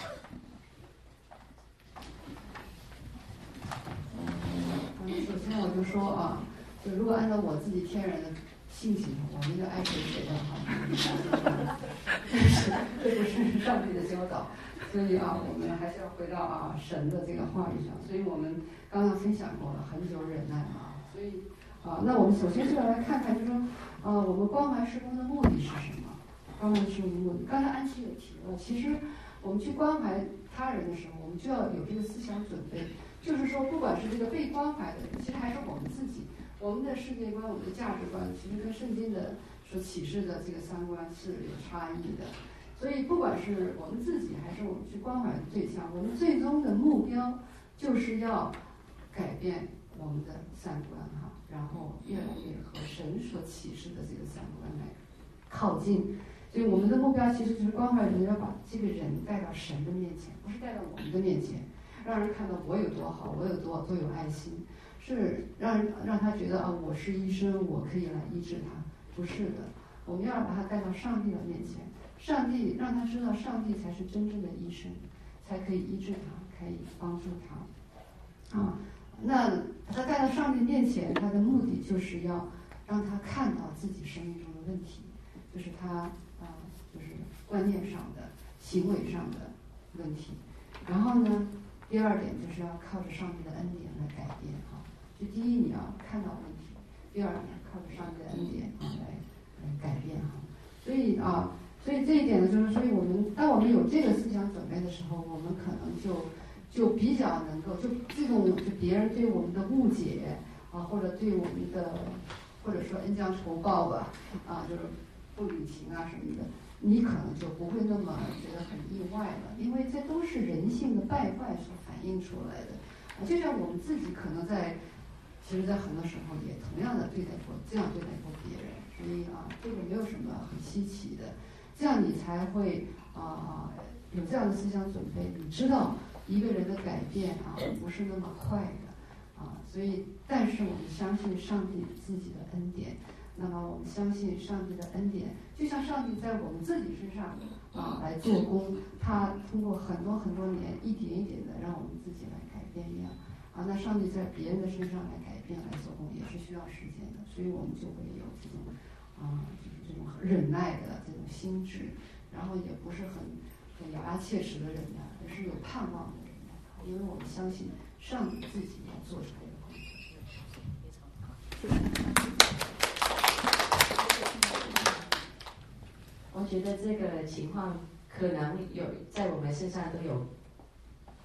嗯，首先我就说啊，就如果按照我自己天然的性情，我们就爱谁谁的哈。但是这不是上帝的教导，所以啊，我们还是要回到啊神的这个话语上。所以我们刚刚分享过了，很久忍耐嘛。所以啊，那我们首先就要来看看，就是说，啊，我们关怀施工的目的是什么？关怀施工的目的，刚才安琪也提了，其实我们去关怀他人的时候，我们就要有这个思想准备。就是说，不管是这个被关怀的人，其实还是我们自己，我们的世界观、我们的价值观，其实跟圣经的所启示的这个三观是有差异的。所以，不管是我们自己，还是我们去关怀的对象，我们最终的目标就是要改变我们的三观哈，然后越来越和神所启示的这个三观来靠近。所以，我们的目标其实就是关怀人，要把这个人带到神的面前，不是带到我们的面前。让人看到我有多好，我有多多有爱心，是让人让他觉得啊，我是医生，我可以来医治他。不是的，我们要把他带到上帝的面前，上帝让他知道，上帝才是真正的医生，才可以医治他，可以帮助他。啊，那他带到上帝面前，他的目的就是要让他看到自己生命中的问题，就是他啊，就是观念上的、行为上的问题。然后呢？第二点就是要靠着上帝的恩典来改变哈。就第一你要看到问题，第二你要靠着上帝的恩典啊来来改变哈。所以啊，所以这一点呢，就是所以我们当我们有这个思想准备的时候，我们可能就就比较能够就这种就别人对我们的误解啊，或者对我们的或者说恩将仇报吧啊，就是不领情啊什么的。你可能就不会那么觉得很意外了，因为这都是人性的败坏所反映出来的。啊，就像我们自己可能在，其实，在很多时候也同样的对待过，这样对待过别人，所以啊，这个没有什么很稀奇的。这样你才会啊有这样的思想准备，你知道一个人的改变啊不是那么快的啊，所以但是我们相信上帝自己的恩典。那么我们相信上帝的恩典，就像上帝在我们自己身上啊来做工，他通过很多很多年，一点一点的让我们自己来改变一样啊。那上帝在别人的身上来改变、来做工，也是需要时间的，所以我们就会有这种啊，就是这种忍耐的这种心智，然后也不是很很咬牙切齿的忍耐，而是有盼望的忍耐，因为我们相信上帝自己要做出来的工作。谢谢。 我觉得这个情况可能有在我们身上都有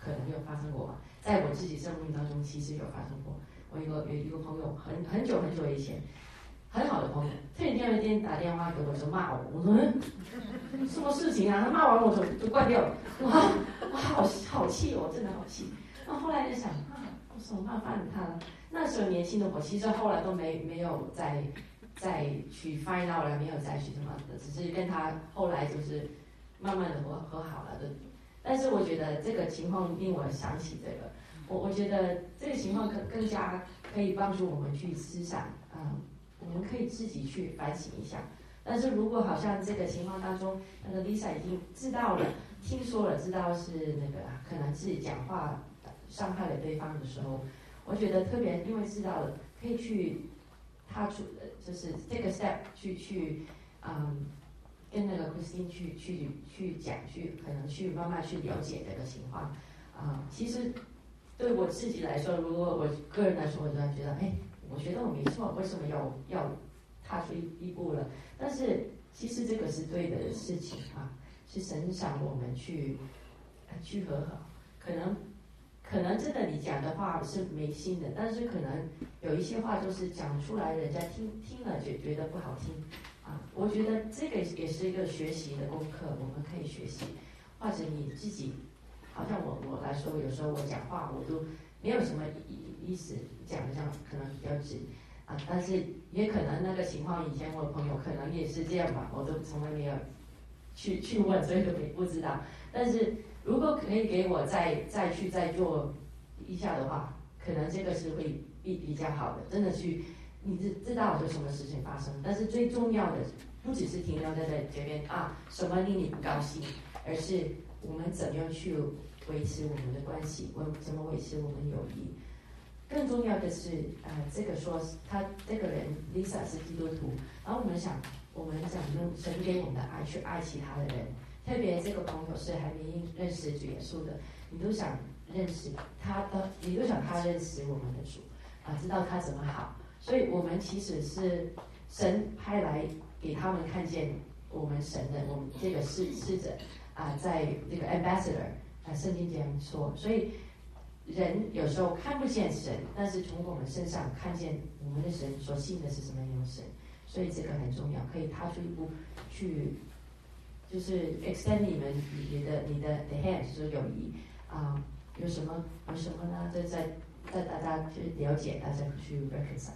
可能没有发生过吧，在我自己生命当中其实有发生过。我有一个有一个朋友，很很久很久以前，很好的朋友，突然间有一天打电话给我说骂我，我说嗯，什么事情啊？他骂完我就就挂掉了，哇，我好好气哦，真的好气。然后后来就想啊，我什么冒犯他了？那时候年轻的我，其实后来都没没有再再去 find out 了，没有再去什么的，只是跟他后来就是慢慢的和和好了的。但是我觉得这个情况令我想起这个。我我觉得这个情况更更加可以帮助我们去思想，嗯，我们可以自己去反省一下。但是如果好像这个情况当中，那个 Lisa 已经知道了、听说了、知道是那个可能自己讲话伤害了对方的时候，我觉得特别因为知道了，可以去踏出，就是这个 step 去去，嗯，跟那个 Christine 去去去讲，去可能去慢慢去了解这个情况，啊、嗯，其实。对我自己来说，如果我个人来说，我就觉得，哎，我觉得我没错，为什么要要踏出一一步了？但是其实这个是对的事情啊，是神想我们去去和好。可能可能真的你讲的话是没心的，但是可能有一些话就是讲出来，人家听听了就觉得不好听啊。我觉得这个也是一个学习的功课，我们可以学习，或者你自己。好像我我来说，有时候我讲话我都没有什么意意思，讲的这样可能比较直啊，但是也可能那个情况，以前我的朋友可能也是这样吧，我都从来没有去去问，所以都不知道。但是如果可以给我再再去再做一下的话，可能这个是会比比较好的，真的去你知知道有什么事情发生，但是最重要的不只是停留在在这边啊，什么令你不高兴，而是。我们怎样去维持我们的关系？我怎么维持我们友谊？更重要的是，呃，这个说他这个人 Lisa 是基督徒，然后我们想，我们想用神给我们的爱去爱其他的人，特别这个朋友是还没认识主耶稣的，你都想认识他的，你都想他认识我们的主，啊，知道他怎么好，所以我们其实是神派来给他们看见我们神的，我们这个使使者。啊，在这个 ambassador 啊，圣经这样说，所以人有时候看不见神，但是从我们身上看见我们的神所信的是什么样的神，所以这个很重要，可以踏出一步去，就是 extend 你们你的你的 the hand 就是友谊啊，有什么有什么呢？在在在大家去了解，大家去 reconcile。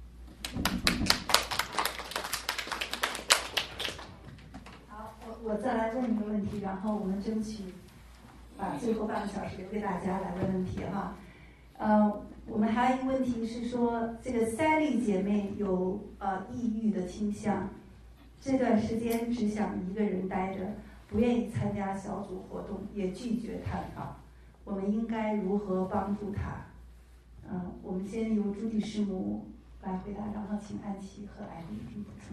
我再来问一个问题，然后我们争取把最后半个小时留给大家来问问题哈。呃，我们还有一个问题是说，这个Sally姐妹有呃抑郁的倾向，这段时间只想一个人待着，不愿意参加小组活动，也拒绝探讨。我们应该如何帮助她？嗯、呃，我们先由朱迪师母来回答，然后请安琪和艾丽补充。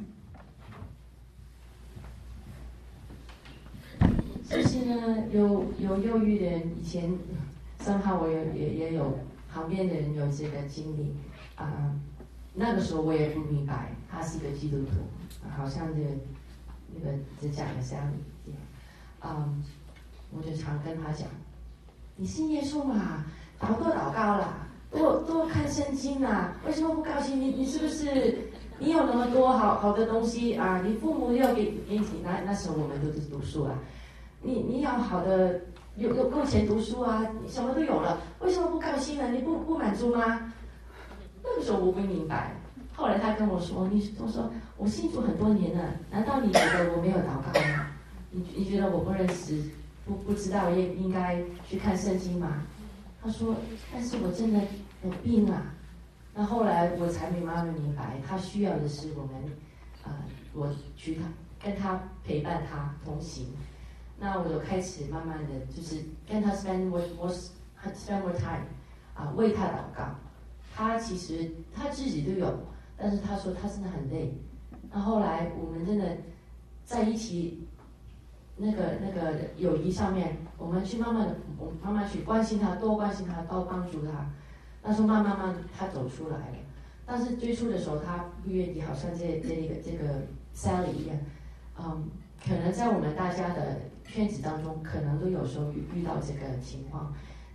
其实呢，有有忧郁的人，以前正好我有也也有旁边的人有这个经历啊、呃，那个时候我也不明白，他是个基督徒，好像这个那个只讲了三年，啊、嗯，我就常跟他讲，你信耶稣嘛，祷多祷告啦，多多看圣经啦，为什么不高兴？你你是不是你有那么多好好的东西啊？你父母要给给你，那那时候我们都是读书啊。你你要好的有有够钱读书啊，你什么都有了，为什么不高兴呢？你不不满足吗？那个时候我不明白。后来他跟我说，你我说我信主很多年了，难道你觉得我没有祷告吗？你你觉得我不认识，不不知道也应该去看圣经吗？他说，但是我真的有病啊。那后来我才慢慢明白，他需要的是我们啊、呃，我去他跟他陪伴他同行。那我就开始慢慢的就是跟他 spend more more spend more time 啊，为他祷告。他其实他自己都有，但是他说他真的很累。那后来我们真的在一起，那个那个友谊上面，我们去慢慢的，我们慢慢去关心他，多关心他，多帮助他。那时候慢慢慢他走出来了。但是最初的时候他不愿意，好像这这个这个 Sally 一样，嗯，可能在我们大家的圈子当中，可能都有时候遇遇到这个情况，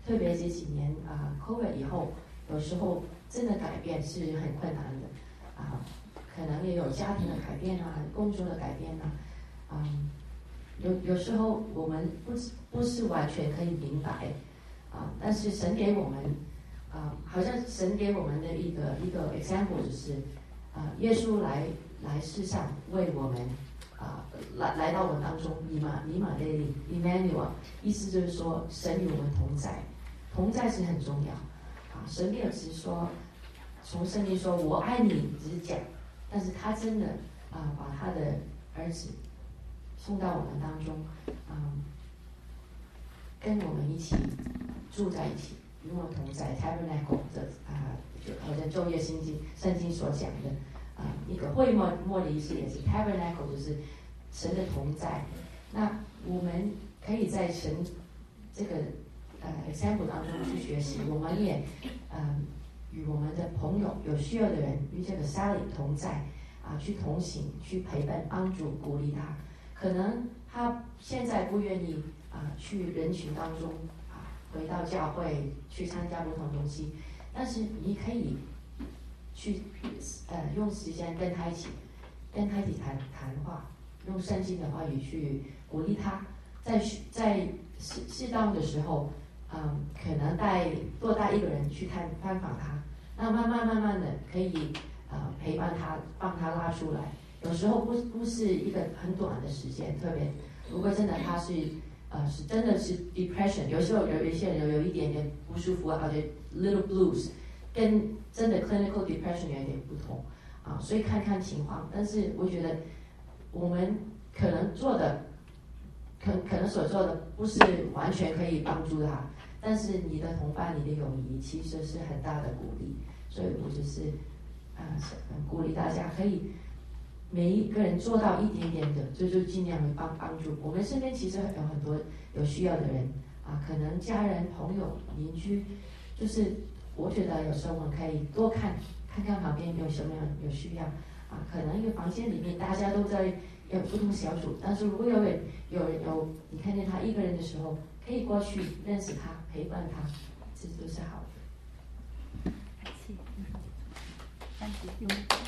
特别这几年啊、呃、，COVID 以后，有时候真的改变是很困难的啊、呃，可能也有家庭的改变啊，工作的改变啊，嗯，有有时候我们不不是完全可以明白啊、呃，但是神给我们啊、呃，好像神给我们的一个一个 example 就是啊、呃，耶稣来来世上为我们。啊，来来到我们当中，以马以马内利 Emmanuel， 意思就是说神与我们同在，同在是很重要。啊，神没有只说，从圣经说我爱你只是讲，但是他真的啊把他的儿子送到我们当中，嗯，跟我们一起住在一起，与我们同在 Tabernacle 的啊，就好像旧约圣经圣经所讲的。啊、呃，一个会幕幕的意思也是 tabernacle， 就是神的同在。那我们可以在神这个呃 example 当中去学习，我们也嗯、呃、与我们的朋友有需要的人与这个 Sally 同在啊、呃，去同行，去陪伴、帮助、鼓励他。可能他现在不愿意啊、呃、去人群当中啊、呃、回到教会去参加不同东西，但是你可以。去呃用时间跟他一起，跟他一起谈谈话，用圣经的话语去鼓励他，在在适适当的时候，嗯，可能带多带一个人去探探访他，那慢慢慢慢的可以呃陪伴他，帮他拉出来。有时候不不是一个很短的时间，特别如果真的他是呃是真的是 depression， 有时候有一些人有有一点点不舒服啊，或者 little blues。跟真的 clinical depression 有点不同啊，所以看看情况。但是我觉得我们可能做的，可可能所做的不是完全可以帮助他，但是你的同伴、你的友谊其实是很大的鼓励。所以我就是啊、呃，鼓励大家可以每一个人做到一点点的，就就尽量的帮帮助。我们身边其实有很多有需要的人啊，可能家人、朋友、邻居，就是。我觉得有时候我们可以多看看看旁边有什么有需要啊，可能一个房间里面大家都在有不同小组，但是如果有人有人有你看见他一个人的时候，可以过去认识他，陪伴他，这都是好的。 感谢，感谢。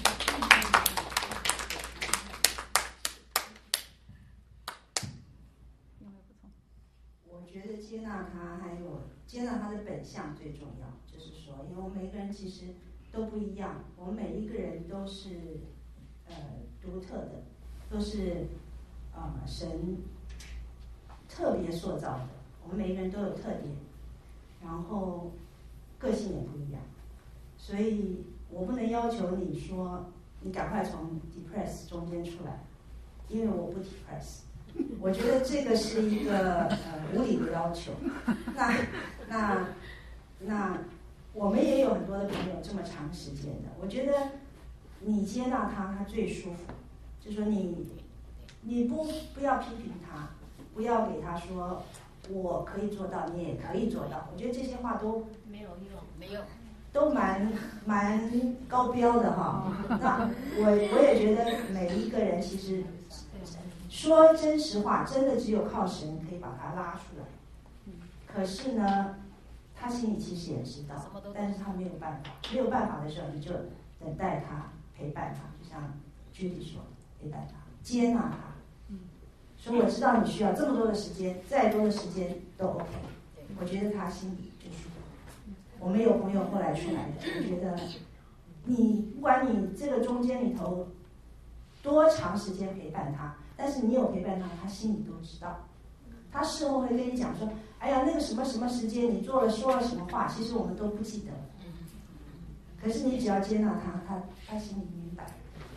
我觉得接纳他，还有接纳他的本相最重要。就是说，因为我们每个人其实都不一样，我们每一个人都是呃独特的，都是啊、呃、神特别塑造的。我们每个人都有特点，然后个性也不一样，所以我不能要求你说你赶快从 depress 中间出来，因为我不 depress。我觉得这个是一个呃无理的要求。那那那我们也有很多的朋友这么长时间的，我觉得你接纳他，他最舒服。就说你你不不要批评他，不要给他说我可以做到，你也可以做到。我觉得这些话都没有用，没有。 都蛮蛮高标的哈。那我我也觉得每一个人其实说真实话，真的只有靠神可以把他拉出来。可是呢，他心里其实也知道，但是他没有办法。没有办法的时候，你就等待他，陪伴他，就像居里说，陪伴他，接纳他。所以我知道你需要这么多的时间，再多的时间都 OK。我觉得他心里就舒服。我们有朋友后来出来的，我觉得你不管你这个中间里头多长时间陪伴他，但是你有陪伴他，他心里都知道。他事后会跟你讲说，哎呀，那个什么什么时间你做了说了什么话，其实我们都不记得。可是你只要接纳他，他他心里明白。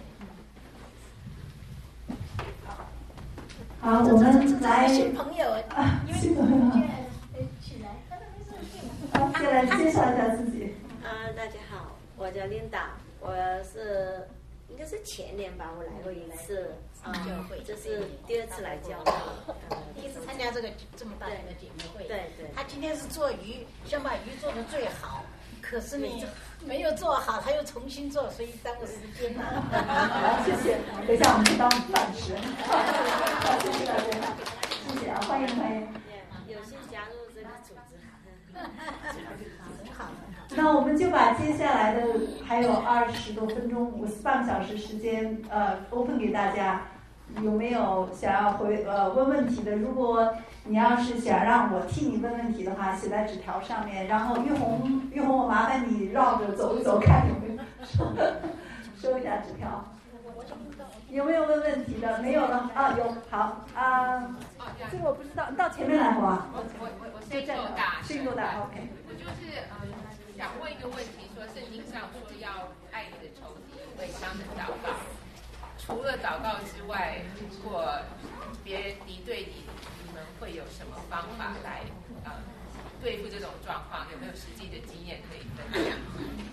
好，我们来新朋友啊，新朋友， 起来， 好，先来介绍一下自己。 啊，大家好，我叫琳达，我是应该是前年吧，我来过一次啊，这是第二次来教会， 第一次参加这个这么大的一个姐妹会。 对对。 他今天是做鱼，想把鱼做得最好，可是呢没有做好，他又重新做，所以耽误时间了。 好，谢谢。等一下我们去当饭吃。好，谢谢大家，谢谢啊，欢迎欢迎。 有幸加入这个组织。 那我们就把接下来的还有二十多分钟，五半个小时时间，呃，open 给大家。有没有想要回呃问问题的？如果你要是想让我替你问问题的话，写在纸条上面。然后玉红，玉红，我麻烦你绕着走一走，看有没有收收一下纸条。有没有问问题的？没有了啊，有，好啊，这个我不知道，到前面来好吧？ 我我我我声音够大， 声音够大 ，OK。 我就是嗯想问一个问题，说圣经上说要爱你的仇敌，为他们祷告。除了祷告之外，如果别人敌对你，你们会有什么方法来呃对付这种状况？有没有实际的经验可以分享？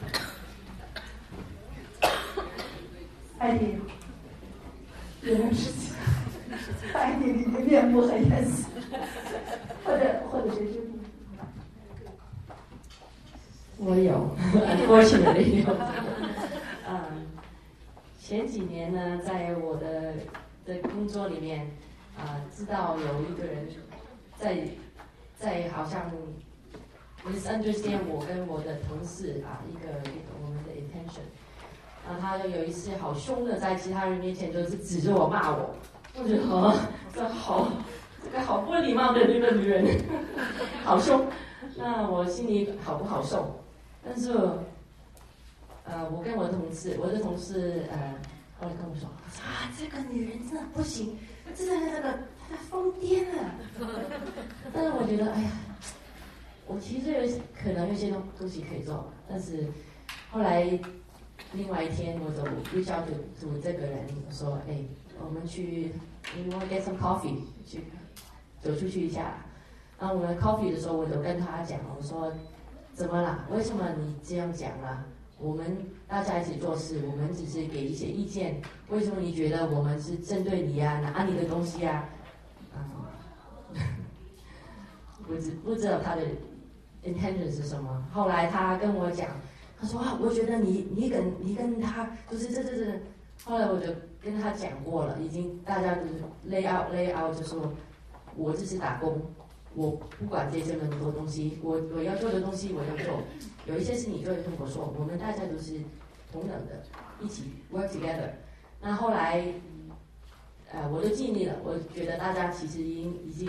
艾迪，有没有事情？艾迪，你的面目很严肃，或者或者谁是你？ 我有 ，unfortunately 有。嗯，前几年呢，在我的的工作里面，啊、呃，知道有一个人在在好像 misunderstand 我跟我的同事啊，一个一个我们的 intention。然后他就有一次好凶的在其他人面前就是指着我骂我，我觉得哦，这好，这个好不礼貌的那个女人，好凶。那我心里好不好受？但是，呃，我跟我的同事，我的同事呃，后来跟我说啊，这个女人真的不行，真的那个她疯癫了。但是我觉得，哎呀，我其实有可能有些东东西可以做，但是后来。另外一天，我就 reach out to to 这个人说：“哎，我们去 ，you want get some coffee？ 去走出去一下。”然后我们 coffee 的时候，我就跟他讲，我说：“怎么啦？为什么你这样讲啦？我们大家一起做事，我们只是给一些意见，为什么你觉得我们是针对你呀、啊，拿你的东西呀、啊？”嗯，不知不知道他的 intention 是什么。后来他跟我讲。他说啊，我觉得你你跟你跟他就是这这这，后来我就跟他讲过了，已经大家就是 lay out lay out 就说，我只是打工，我不管这些那么多东西，我我要做的东西我要做，有一些是你做的跟我说，我们大家都是同等的，一起 work together。那后来，呃，我都尽力了，我觉得大家其实已经已经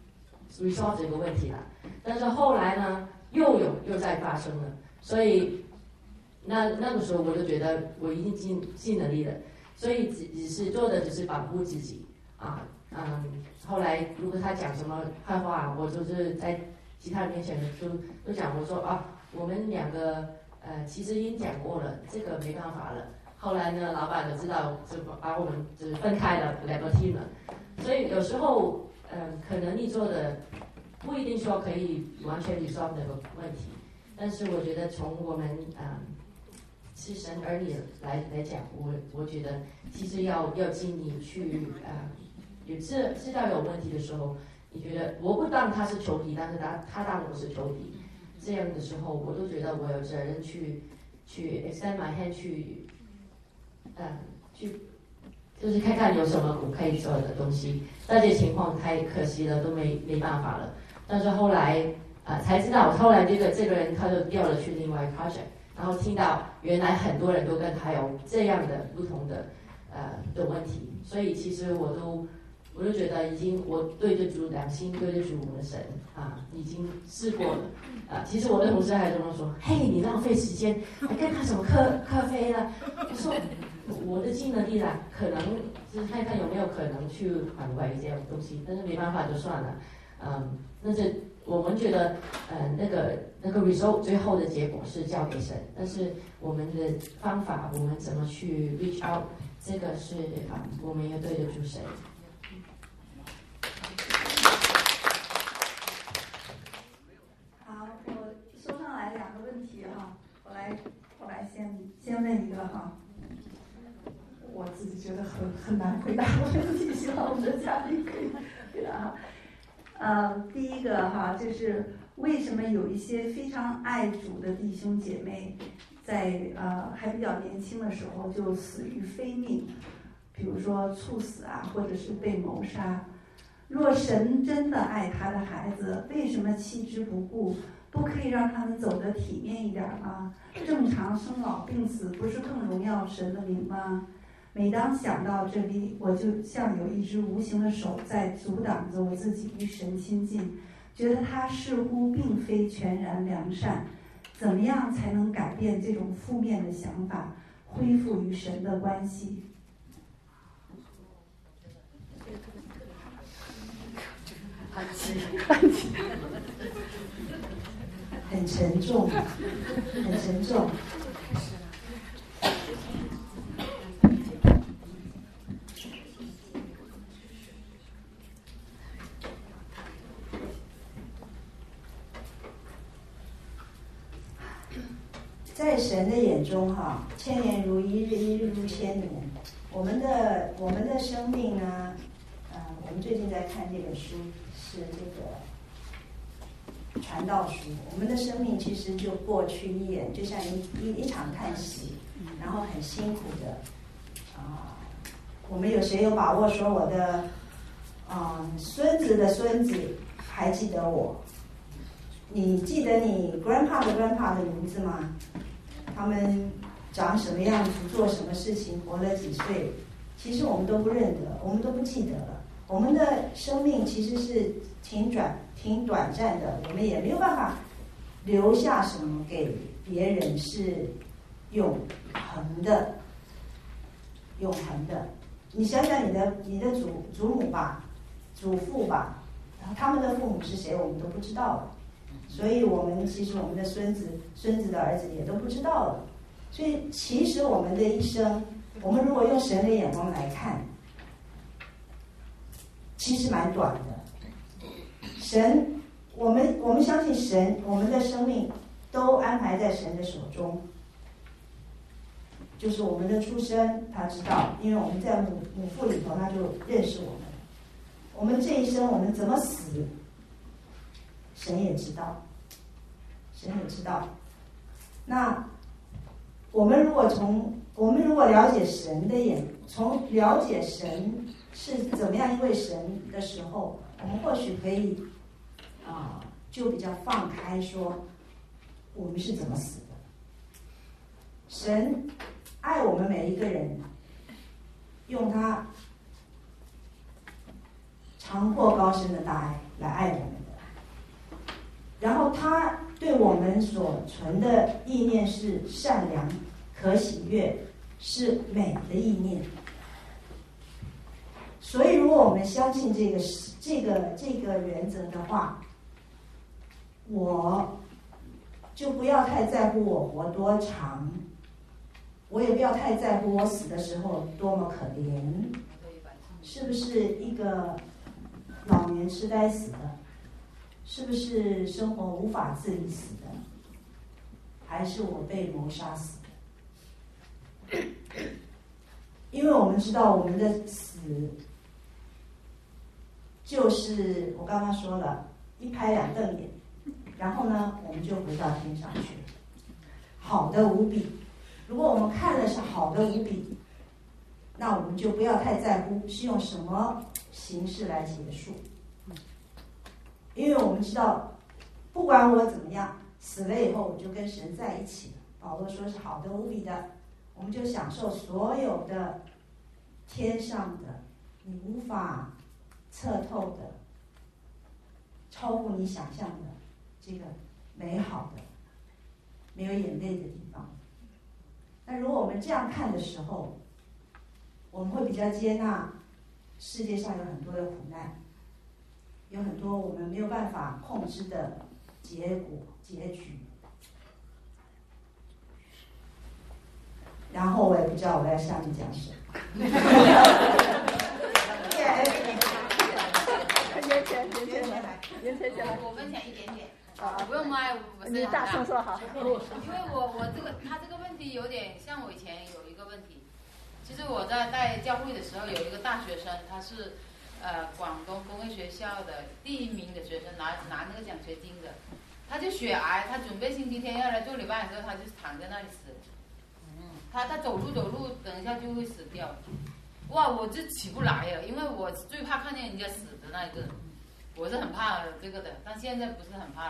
resolve 这个问题了，但是后来呢，又有又再发生了，所以。那那个时候我就觉得我已经尽尽能力了，所以只只是做的只是保护自己啊，嗯，后来如果他讲什么坏话，我就是在其他人面前就就讲我说啊，我们两个呃其实已经讲过了，这个没办法了。后来呢，老板就知道就把我们就是分开了 level team 了，所以有时候嗯、呃，可能你做的不一定说可以完全 resolve 那个问题，但是我觉得从我们嗯。是神儿女来来讲，我我觉得其实要要尽力去呃，有知知道有问题的时候，你觉得我不当他是仇敌，但是他他当我是仇敌，这样的时候，我都觉得我有责任去去 extend my hand 去，呃去，就是看看有什么我可以做的东西。那些情况太可惜了，都没没办法了。但是后来啊、呃、才知道，后来这个这个人他就调了去另外 project。然后听到原来很多人都跟他有这样的不同的呃的问题，所以其实我都我就觉得已经我对得住良心，对得住我的神啊，已经试过了啊。其实我的同事还跟我说：“嘿，你浪费时间，还跟他什么咖咖啡了？”我说：“我的尽能力啦，可能就是看看有没有可能去挽回这样东西，但是没办法就算了。嗯，但是。”我们觉得，呃，那个那个 result 最后的结果是交给神，但是我们的方法，我们怎么去 reach out， 这个是啊、呃，我们要对得住神。 好，我说上来两个问题哈，我来我来先先问一个哈，我自己觉得很很难回答问题，希望我们的嘉宾可以回答哈。呃，第一个哈，就是为什么有一些非常爱主的弟兄姐妹，在呃还比较年轻的时候就死于非命，比如说猝死啊，或者是被谋杀。若神真的爱他的孩子，为什么弃之不顾， 不可以让他们走得体面一点吗？正常生老病死不是更荣耀神的名吗？每当想到这里，我就像有一只无形的手在阻挡着我自己与神亲近，觉得他似乎并非全然良善。怎么样才能改变这种负面的想法，恢复与神的关系？ 很沉重，很沉重。在神的眼中，哈，千年如一日，一日如千年。我们的我们的生命呢，呃，我们最近在看这本书，是这个传道书。我们的生命其实就过去一眼，就像一一一场叹息，然后很辛苦的啊、呃。我们有谁有把握说我的啊、呃、孙子的孙子还记得我？你记得你 grandpa 的 grandpa 的名字吗？他们长什么样子，做什么事情，活了几岁？其实我们都不认得，我们都不记得了。我们的生命其实是挺短、挺短暂的，我们也没有办法留下什么给别人是永恒的、永恒的。你想想你的你的祖祖母吧、祖父吧，然后他们的父母是谁，我们都不知道了。所以我们其实我们的孙子、孙子的儿子也都不知道了。所以其实我们的一生，我们如果用神的眼光来看，其实蛮短的。神，我们我们相信神，我们的生命都安排在神的手中。就是我们的出生，他知道，因为我们在母母腹里头，他就认识我们。我们这一生，我们怎么死，神也知道。神也知道。那我们如果从我们如果了解神的眼，从了解神是怎么样一位神的时候，我们或许可以啊、呃，就比较放开说，我们是怎么死的。神爱我们每一个人，用他长阔高深的大爱来爱我们的，然后他对我们所存的意念是善良、可喜悦，是美的意念。所以，如果我们相信这个这个这个原则的话，我就不要太在乎我活多长，我也不要太在乎我死的时候多么可怜，是不是一个老年痴呆死的？是不是生活无法自理死的？还是我被谋杀死的？因为我们知道我们的死，就是我刚刚说了，一拍两瞪眼，然后呢，我们就回到天上去了，好的无比。如果我们看的是好的无比，那我们就不要太在乎是用什么形式来结束。因为我们知道，不管我怎么样，死了以后我就跟神在一起了。保罗说是好的无比的，我们就享受所有的天上的你无法测透的、超乎你想象的这个美好的、没有眼泪的地方。那如果我们这样看的时候，我们会比较接纳世界上有很多的苦难。有很多我们没有办法控制的结果、结局，然后我也不知道我要向你讲什么。 我分享一点点，不用吗？我你大声说好。 因为我我这个他这个问题有点像我以前有一个问题，其实我在带教会的时候有一个大学生，他是。呃，广东工业学校的第一名的学生，拿拿那个奖学金的，他就血癌，他准备星期天要来做礼拜的时候，他就躺在那里死。嗯，他他走路走路，等一下就会死掉。哇，我就起不来呀，因为我最怕看见人家死的那一个，我是很怕这个的，但现在不是很怕了哈。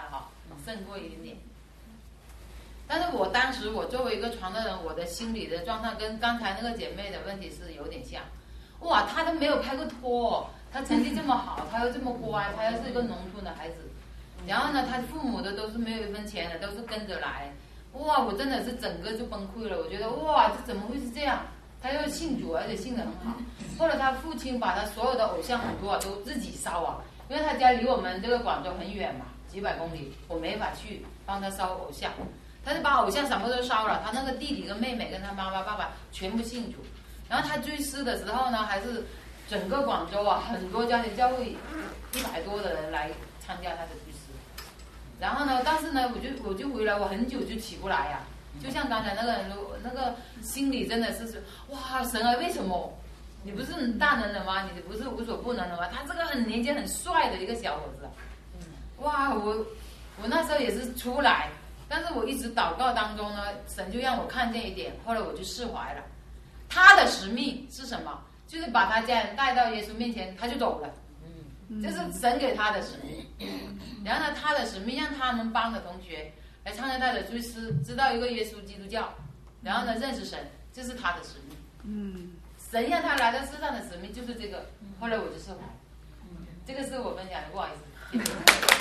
胜过一点点。但是我当时我作为一个传道人，我的心理的状态跟刚才那个姐妹的问题是有点像。哇，她都没有拍过拖，她成绩这么好，她又这么乖，她又是一个农村的孩子，然后呢，她父母的都是没有一分钱的，都是跟着来。哇，我真的是整个就崩溃了。我觉得哇，这怎么会是这样？她又信主，而且信得很好。后来她父亲把她所有的偶像很多都自己烧啊，因为她家离我们这个广州很远嘛，几百公里，我没法去帮她烧偶像。他就把偶像什么都烧了，他那个弟弟跟妹妹跟他妈妈爸爸全部信主，然后他追思的时候呢，还是整个广州啊很多家庭教会一百多的人来参加他的追思，然后呢，但是呢，我就我就回来，我很久就起不来呀、啊，就像刚才那个人说，那个心里真的是哇，神啊，为什么你不是大能人吗？你不是无所不能的吗？他这个很年轻很帅的一个小伙子，哇，我我那时候也是出不来。但是我一直祷告当中呢，神就让我看见一点，后来我就释怀了。他的使命是什么？就是把他家人带到耶稣面前，他就走了。嗯，这是神给他的使命。然后呢，他的使命让他们班的同学来参加他的追思，知道一个耶稣基督教，然后呢认识神，这是他的使命。嗯，神让他来到世上的使命就是这个。后来我就释怀。嗯，这个是我分享的，不好意思。谢谢。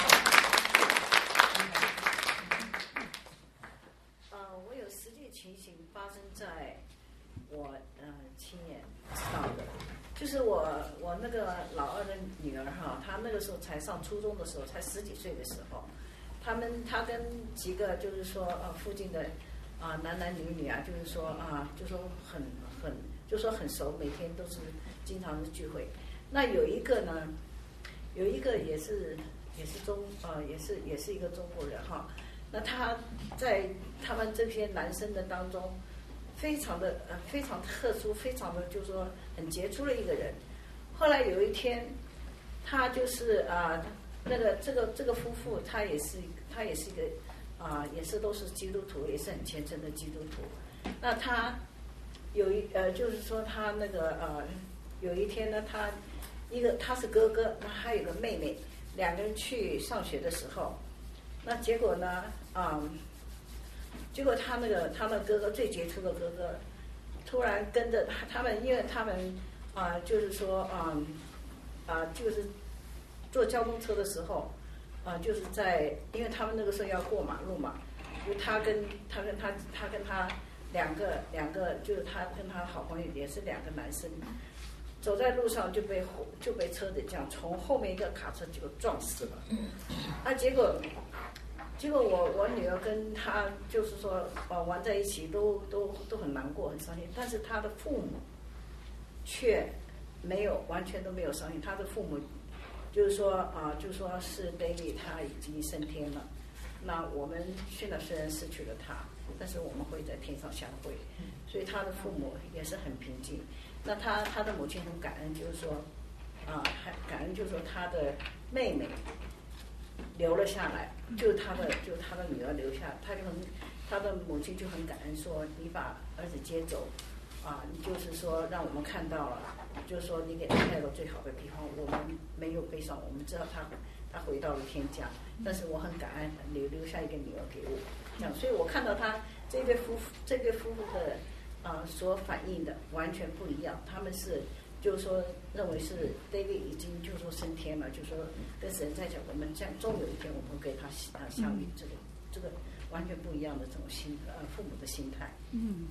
情形发生在我呃亲眼知道的，就是我我那个老二的女儿哈，她那个时候才上初中的时候，才十几岁的时候，他们她跟几个就是说呃附近的啊、呃、男男女女啊，就是说啊、呃、就说很很就说很熟，每天都是经常的聚会。那有一个呢，有一个也是也是中呃也是也是一个中国人哈。那他在他们这些男生的当中，非常的呃非常特殊，非常的就是说很杰出的一个人。后来有一天，他就是啊、呃、那个这个这个夫妇，他也是他也是一个啊、呃、也是都是基督徒，也是很虔诚的基督徒。那他有一呃就是说他那个呃有一天呢，他一个他是哥哥，那还有个妹妹，两个人去上学的时候。那结果呢？嗯，结果他那个他们哥哥最杰出的哥哥，突然跟着他他们，因为他们啊、呃，就是说啊啊、呃，就是坐交通车的时候啊、呃，就是在，因为他们那个时候要过马路嘛，就他跟他跟他他跟他两个两个，就是他跟他好朋友也是两个男生，走在路上就被就被车子这样从后面一个卡车就撞死了，啊，结果。结果我我女儿跟他就是说呃玩在一起都都都很难过很伤心，但是他的父母却没有完全都没有伤心。他的父母就是说啊、呃，就说是 David 他已经升天了，那我们现在虽然失去了他，但是我们会在天上相会，所以他的父母也是很平静。那他他的母亲很感恩，就是说啊，还、呃、感恩就是说他的妹妹留了下来，就是他的，就是他的女儿留下，他就很，他的母亲就很感恩说，你把儿子接走，啊，你就是说让我们看到了，就是说你给他带到最好的地方，我们没有悲伤，我们知道他他回到了天家，但是我很感恩留留下一个女儿给我，这样，所以我看到他这对夫妇这对夫妇的啊、呃、所反映的完全不一样，他们是。就是说，认为是 David 已经就是说升天了，就是说跟神在讲，我们将终有一天我们跟他啊相遇，这个这个完全不一样的这种心呃父母的心态。嗯。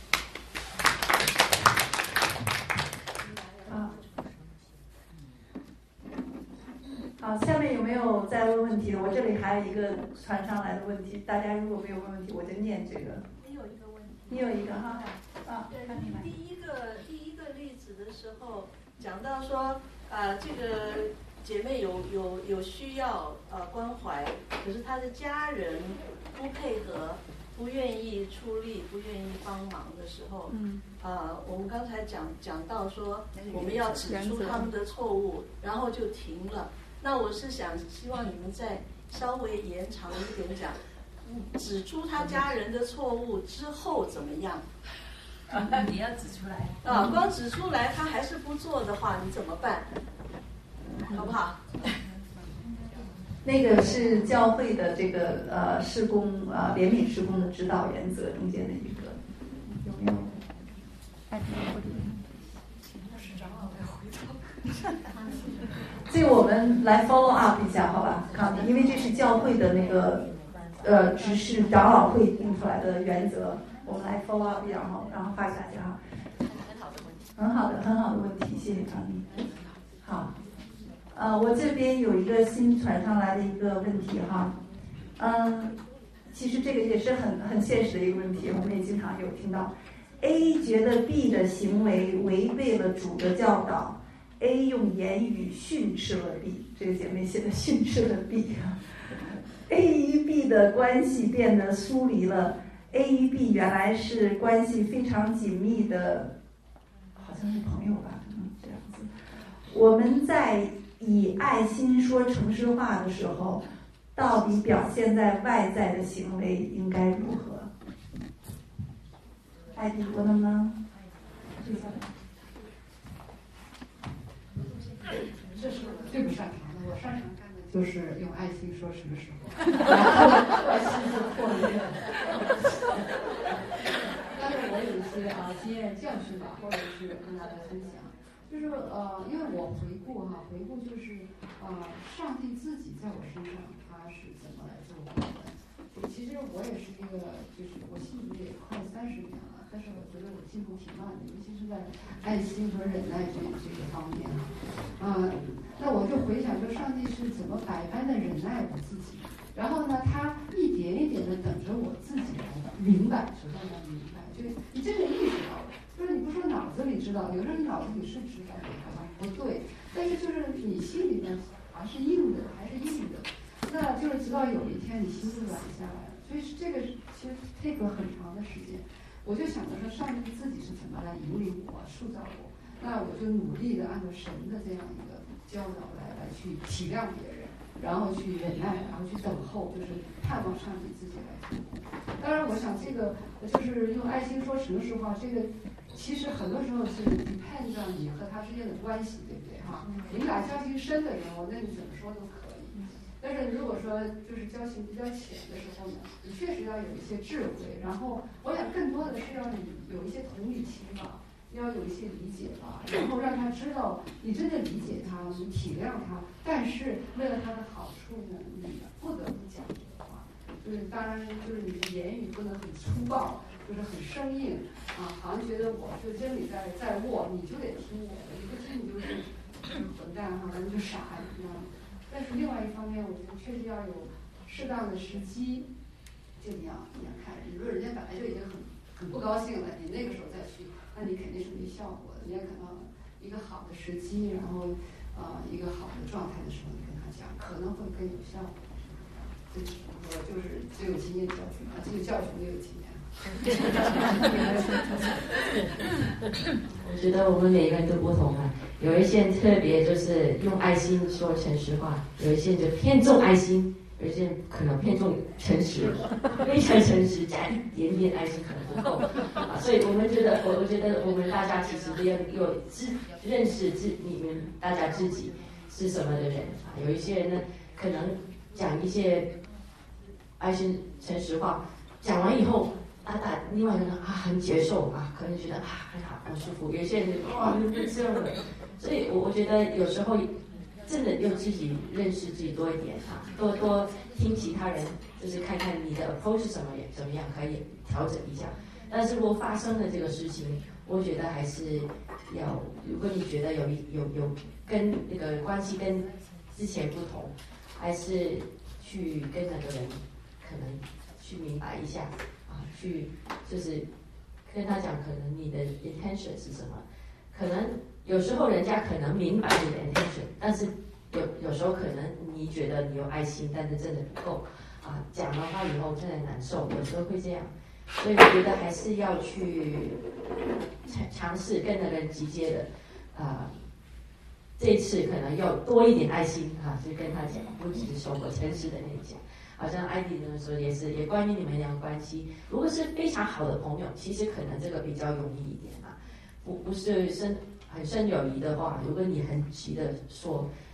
啊。好，下面有没有再问问题的？我这里还有一个传上来的问题，大家如果没有问问题，我就念这个。 你有一个问题。 你有一个哈？啊， 对，第一个第一个例子的时候讲到说，呃，这个姐妹有有有需要呃关怀，可是她的家人不配合，不愿意出力，不愿意帮忙的时候，嗯，呃，我们刚才讲讲到说，我们要指出他们的错误，然后就停了。那我是想希望你们再稍微延长一点讲，指出他家人的错误之后怎么样？ 你要指出来啊！光指出来他还是不做的话，你怎么办？好不好？ 那个是教会的这个呃事工呃怜悯事工的指导原则中间的一个，有没有？哎，这个我们来 follow up 一下，好吧？康妮，因为这是教会的那个呃执事长老会定出来的原则，我们来 follow up 一下，然后然后发给大家哈。很好的，很好的问题，谢谢康妮。好。呃，我这边有一个新传上来的一个问题哈，嗯，其实这个也是很很现实的一个问题，我们也经常有听到 ，A 觉得 B 的行为违背了主的教导 ，A 用言语训斥了 B， 这个姐妹写的训斥了 B，A 与 B 的关系变得疏离了 ，A 与 B 原来是关系非常紧密的，好像是朋友吧，嗯，这样子，我们在以爱心说诚实话的时候，到底表现在外在的行为应该如何？艾迪，我能不能对下来？这是我最不擅长的，我擅长干的就是用爱心说诚实话，然后心就破裂了。但是我有一些啊经验教训吧，或者是跟大家分享。就是呃，因为我回顾哈，回顾就是呃，上帝自己在我身上他是怎么来做工的。其实我也是一个，就是我信主也快三十年了，但是我觉得我进步挺慢的，尤其是在爱心和忍耐这这个方面啊。呃，那我就回想，就上帝是怎么百般的忍耐我自己，然后呢，他一点一点的等着我自己来明白，首先要明白，就是你真的意识到了。就是你不说脑子里知道，有时候你脑子里是知道的，好像不对，但是就是你心里面还是硬的，还是硬的。那就是直到有一天你心就软下来了，所以是这个其实 take 了很长的时间。我就想着说，上帝自己是怎么来引领我、塑造我，那我就努力的按照神的这样一个教导来来去体谅别人，然后去忍耐，然后去等候，就是盼望上帝自己来做工。当然，我想这个就是用爱心说诚实话，这个。其实很多时候是 depend on 你和他之间的关系，对不对哈？你们俩交情深的人，我那你怎么说都可以。但是如果说就是交情比较浅的时候呢，你确实要有一些智慧，然后我想更多的是要你有一些同理心吧，要有一些理解吧，然后让他知道你真的理解他，你体谅他，但是为了他的好处呢，你不得不讲这个话。就是当然就是你的言语不能很粗暴。就是很生硬啊，好像觉得我就真理在在握，你就得听我的，你不听你就是混蛋哈，你就傻，你知道吗？但是另外一方面，我觉得确实要有适当的时机，就你要你要看，如果人家本来就已经很很不高兴了，你那个时候再去，那你肯定是没效果的。你也可能一个好的时机，然后呃一个好的状态的时候，你跟他讲，可能会更有效果。这是我就是最有经验的教训啊，这个教训没有经验。 我觉得我们每个人都不同啊，有一些人特别就是用爱心说诚实话，有一些人就偏重爱心，有一些人可能偏重诚实，非常诚实，加一点点爱心可能不够啊。所以我们觉得，我我觉得我们大家其实都要有知认识自你们大家自己是什么的人啊。有一些人呢，可能讲一些爱心诚实话，讲完以后。啊啊！另外一个人啊很接受啊，可能觉得啊很好很舒服。有些人哇就不这样了，所以我我觉得有时候真的要自己认识自己多一点啊，多多听其他人，就是看看你的 approach 是什么怎么样，可以调整一下。但是如果发生了这个事情，我觉得还是要，如果你觉得有有有跟那个关系跟之前不同，还是去跟那个人可能去明白一下。去就是跟他讲，可能你的 intention 是什么？可能有时候人家可能明白你的 intention， 但是有有时候可能你觉得你有爱心，但是真的不够啊。讲了话以后真的难受，有时候会这样。所以我觉得还是要去尝尝试跟那个人直接的啊。这一次可能要多一点爱心啊，就跟他讲，不只是说我诚实的跟你讲。好像艾迪呢说也是，也关于你们俩关系。如果是非常好的朋友，其实可能这个比较容易一点啊。不不是深很深友谊的话，如果你很急的说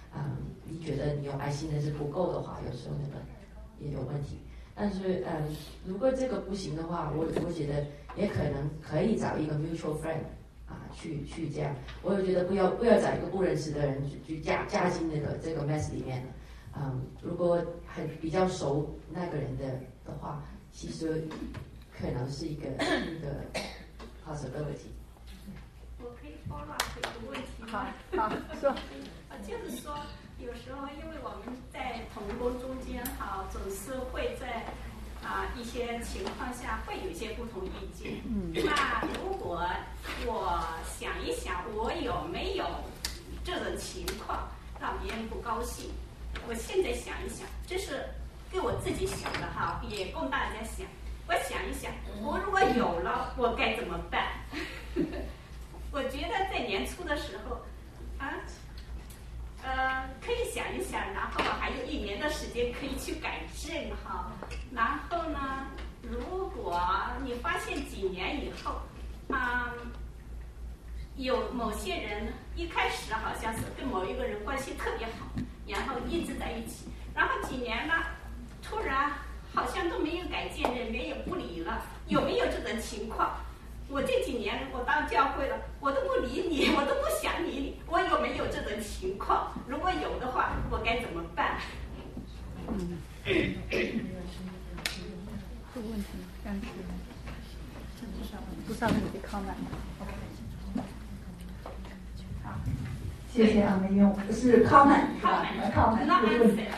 啊、嗯，你觉得你有爱心的是不够的话，有时候那个也有问题。但是嗯，如果这个不行的话，我我觉得也可能可以找一个 mutual friend 啊，去去这样。我也觉得不要不要找一个不认识的人去去加加进那个这个 mess 里面。嗯，如果很比较熟那个人的的话，其实可能是一个一个 possibility。 我可以 follow up 一个问题吗？ 好，好说。 啊，就是说，有时候因为我们在同工中间哈，总是会在啊一些情况下会有一些不同意见。嗯。那如果我想一想，我有没有这种情况让别人不高兴？我现在想一想，这是给我自己想的哈，也供大家想。我想一想，我如果有了，我该怎么办？我觉得在年初的时候，啊，呃，可以想一想，然后还有一年的时间可以去改正哈。然后呢，如果你发现几年以后，啊、嗯，有某些人一开始好像是跟某一个人关系特别好，然后一直在一起，然后几年呢，突然好像都没有改见人，没有不理了，有没有这种情况？我这几年我当教会了，我都不理你，我都不想理你，我有没有这种情况？如果有的话，我该怎么办？ 嗯，这个问题但是不知道你的 comment。好，谢谢啊，没用，是 comment 是吧 ？comment 不是问题。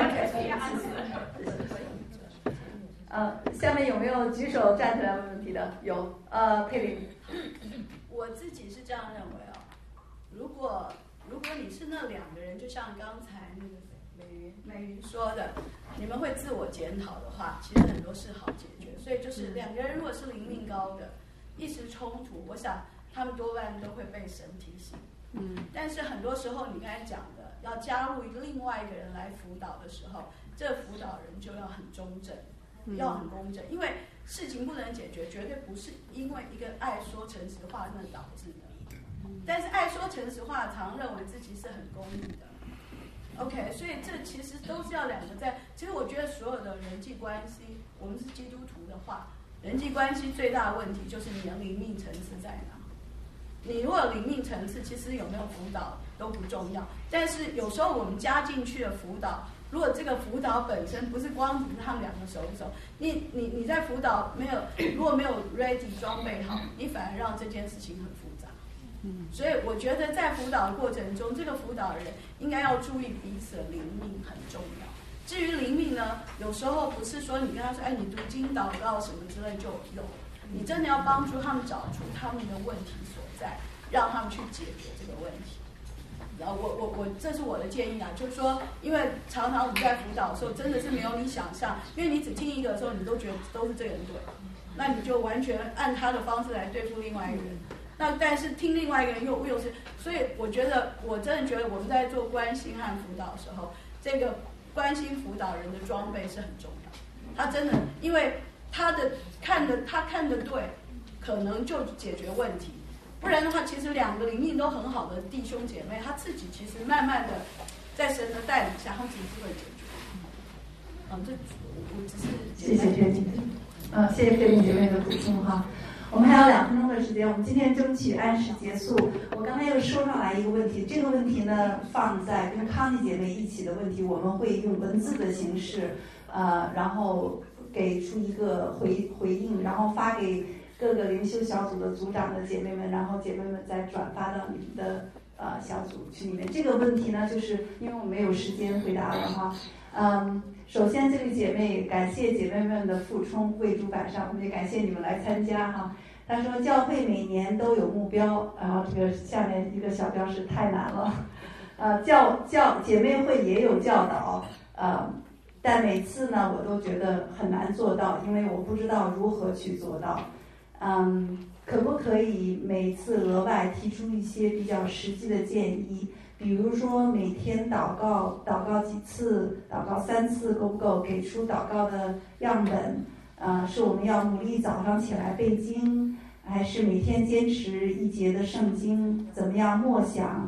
呃，下面有没有举手站起来问问题的？有，呃，佩玲。 我自己是这样认为啊，如果如果你是那两个人，就像刚才那个美云美云说的，你们会自我检讨的话，其实很多事好解决。所以就是两个人如果是灵命高的，一时冲突，我想他们多半都会被神提醒。嗯。但是很多时候你刚才讲的，要加入一个另外一个人来辅导的时候，这辅导人就要很中正。要很公正，因为事情不能解决，绝对不是因为一个爱说诚实话那导致的。但是爱说诚实话，常认为自己是很公义的。OK， 所以这其实都是要两个在。其实我觉得所有的人际关系，我们是基督徒的话，人际关系最大的问题就是你的灵命层次在哪。你如果有灵命层次，其实有没有辅导都不重要。但是有时候我们加进去的辅导。如果这个辅导本身不是光只是他们两个熟不熟，你你你在辅导没有，如果没有 ready 装备好，你反而让这件事情很复杂。嗯，所以我觉得在辅导的过程中，这个辅导人应该要注意彼此的灵命很重要。至于灵命呢，有时候不是说你跟他说，哎，你读经祷告什么之类就有，你真的要帮助他们找出他们的问题所在，让他们去解决这个问题。然后我我我这是我的建议啊，就是说，因为常常我们在辅导的时候，真的是没有你想象，因为你只听一个的时候，你都觉得都是这个人对，那你就完全按他的方式来对付另外一个人。那但是听另外一个人又又是，所以我觉得我真的觉得我们在做关心和辅导的时候，这个关心辅导人的装备是很重要。他真的，因为他的看的他看的对，可能就解决问题。不然的话，其实两个灵命都很好的弟兄姐妹，他自己其实慢慢的在神的带领下，他自己是会解决。嗯，这我只是谢谢佩玲，呃，谢谢佩玲姐妹的补充哈。我们还有两分钟的时间，我们今天争取按时结束。我刚才又说上来一个问题，这个问题呢放在跟康妮姐妹一起的问题，我们会用文字的形式，呃，然后给出一个回回应，然后发给各个灵修小组的组长的姐妹们，然后姐妹们再转发到你们的呃小组群里面。这个问题呢，就是因为我没有时间回答了哈。嗯，首先这位姐妹感谢姐妹们的付出，为主赶上，我们也感谢你们来参加哈。她说教会每年都有目标，然后这个下面一个小标是太难了。呃，教教姐妹会也有教导，呃，但每次呢我都觉得很难做到，因为我不知道如何去做到。嗯，可不可以每次额外提出一些比较实际的建议？比如说每天祷告，祷告几次，祷告三次够不够？给出祷告的样本，呃，是我们要努力早上起来背经，还是每天坚持一节的圣经？怎么样默想？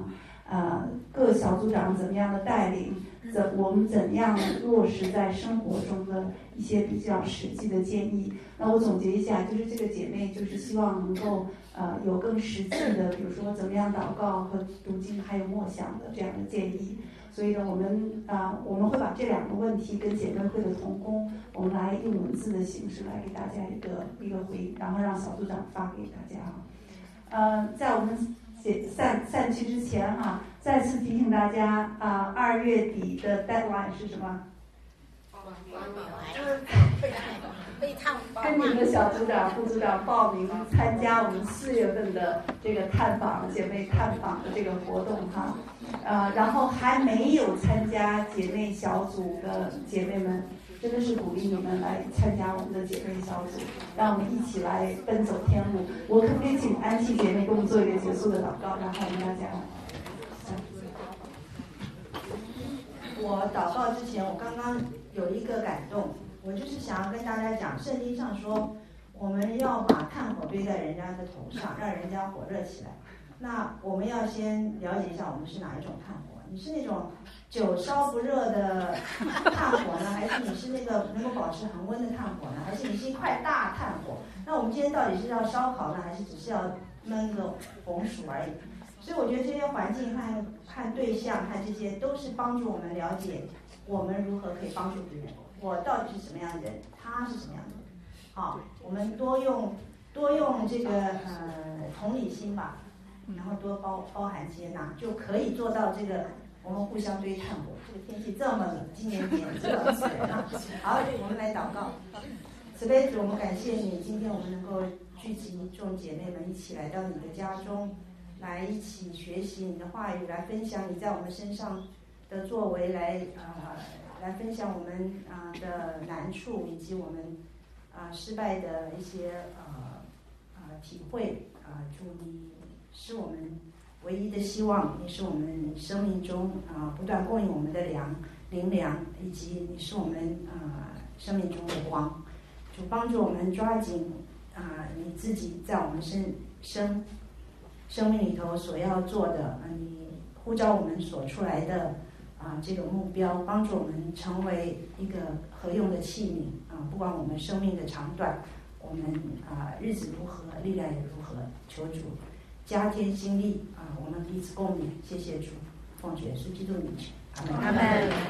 呃各小组长怎么样的带领，怎我们怎样落实在生活中的一些比较实际的建议。那我总结一下，就是这个姐妹就是希望能够呃有更实际的，比如说怎么样祷告和读经还有默想的这样的建议。所以呢，我们啊、呃、我们会把这两个问题跟姐妹会的同工，我们来用文字的形式来给大家一个一个回应，然后让小组长发给大家哈。呃，在我们散散去之前哈、啊，再次提醒大家啊，二、呃、月底的 deadline 是什么？ 被探访， 跟你们的小组长、副组长报名参加我们四月份的这个探访姐妹探访的这个活动哈。呃，然后还没有参加姐妹小组的姐妹们，真的是鼓励你们来参加我们的姐妹小组，让我们一起来奔走天路。我可不可以请安琪姐妹给我们做一个结束的祷告，然后我们大家。 我祷告之前，我刚刚有一个感动，我就是想要跟大家讲，圣经上说，我们要把炭火堆在人家的头上，让人家火热起来。那我们要先了解一下我们是哪一种炭火，你是那种久烧不热的炭火呢，还是你是那个能够保持恒温的炭火呢，还是你是一块大炭火？那我们今天到底是要烧烤呢，还是只是要焖个红薯而已？所以我觉得这些环境和和对象和这些都是帮助我们了解我们如何可以帮助别人，我到底是什么样的人，他是什么样的人。好，我们多用多用这个呃同理心吧，然后多包包含接纳，就可以做到这个我们互相堆炭火。这个天气这么冷，今年简直冷死人了。好，我们来祷告。慈悲主，我们感谢你，今天我们能够聚集众姐妹们一起来到你的家中，来一起学习你的话语，来分享你在我们身上的作为，来啊、呃、来分享我们啊、呃、的难处，以及我们啊、呃、失败的一些呃啊、呃、体会啊、呃，主你是我们唯一的希望，也是我们生命中啊、呃、不断供应我们的粮灵粮，以及你是我们啊、呃、生命中的光。主帮助我们抓紧啊、呃、你自己在我们生生生命里头所要做的啊、呃，你呼召我们所出来的啊、呃、这个目标，帮助我们成为一个合用的器皿啊、呃，不管我们生命的长短，我们啊、呃、日子如何，力量也如何，求主加添心力啊、呃，我们彼此共勉。谢谢主，奉主耶稣基督名求，阿门。 阿门。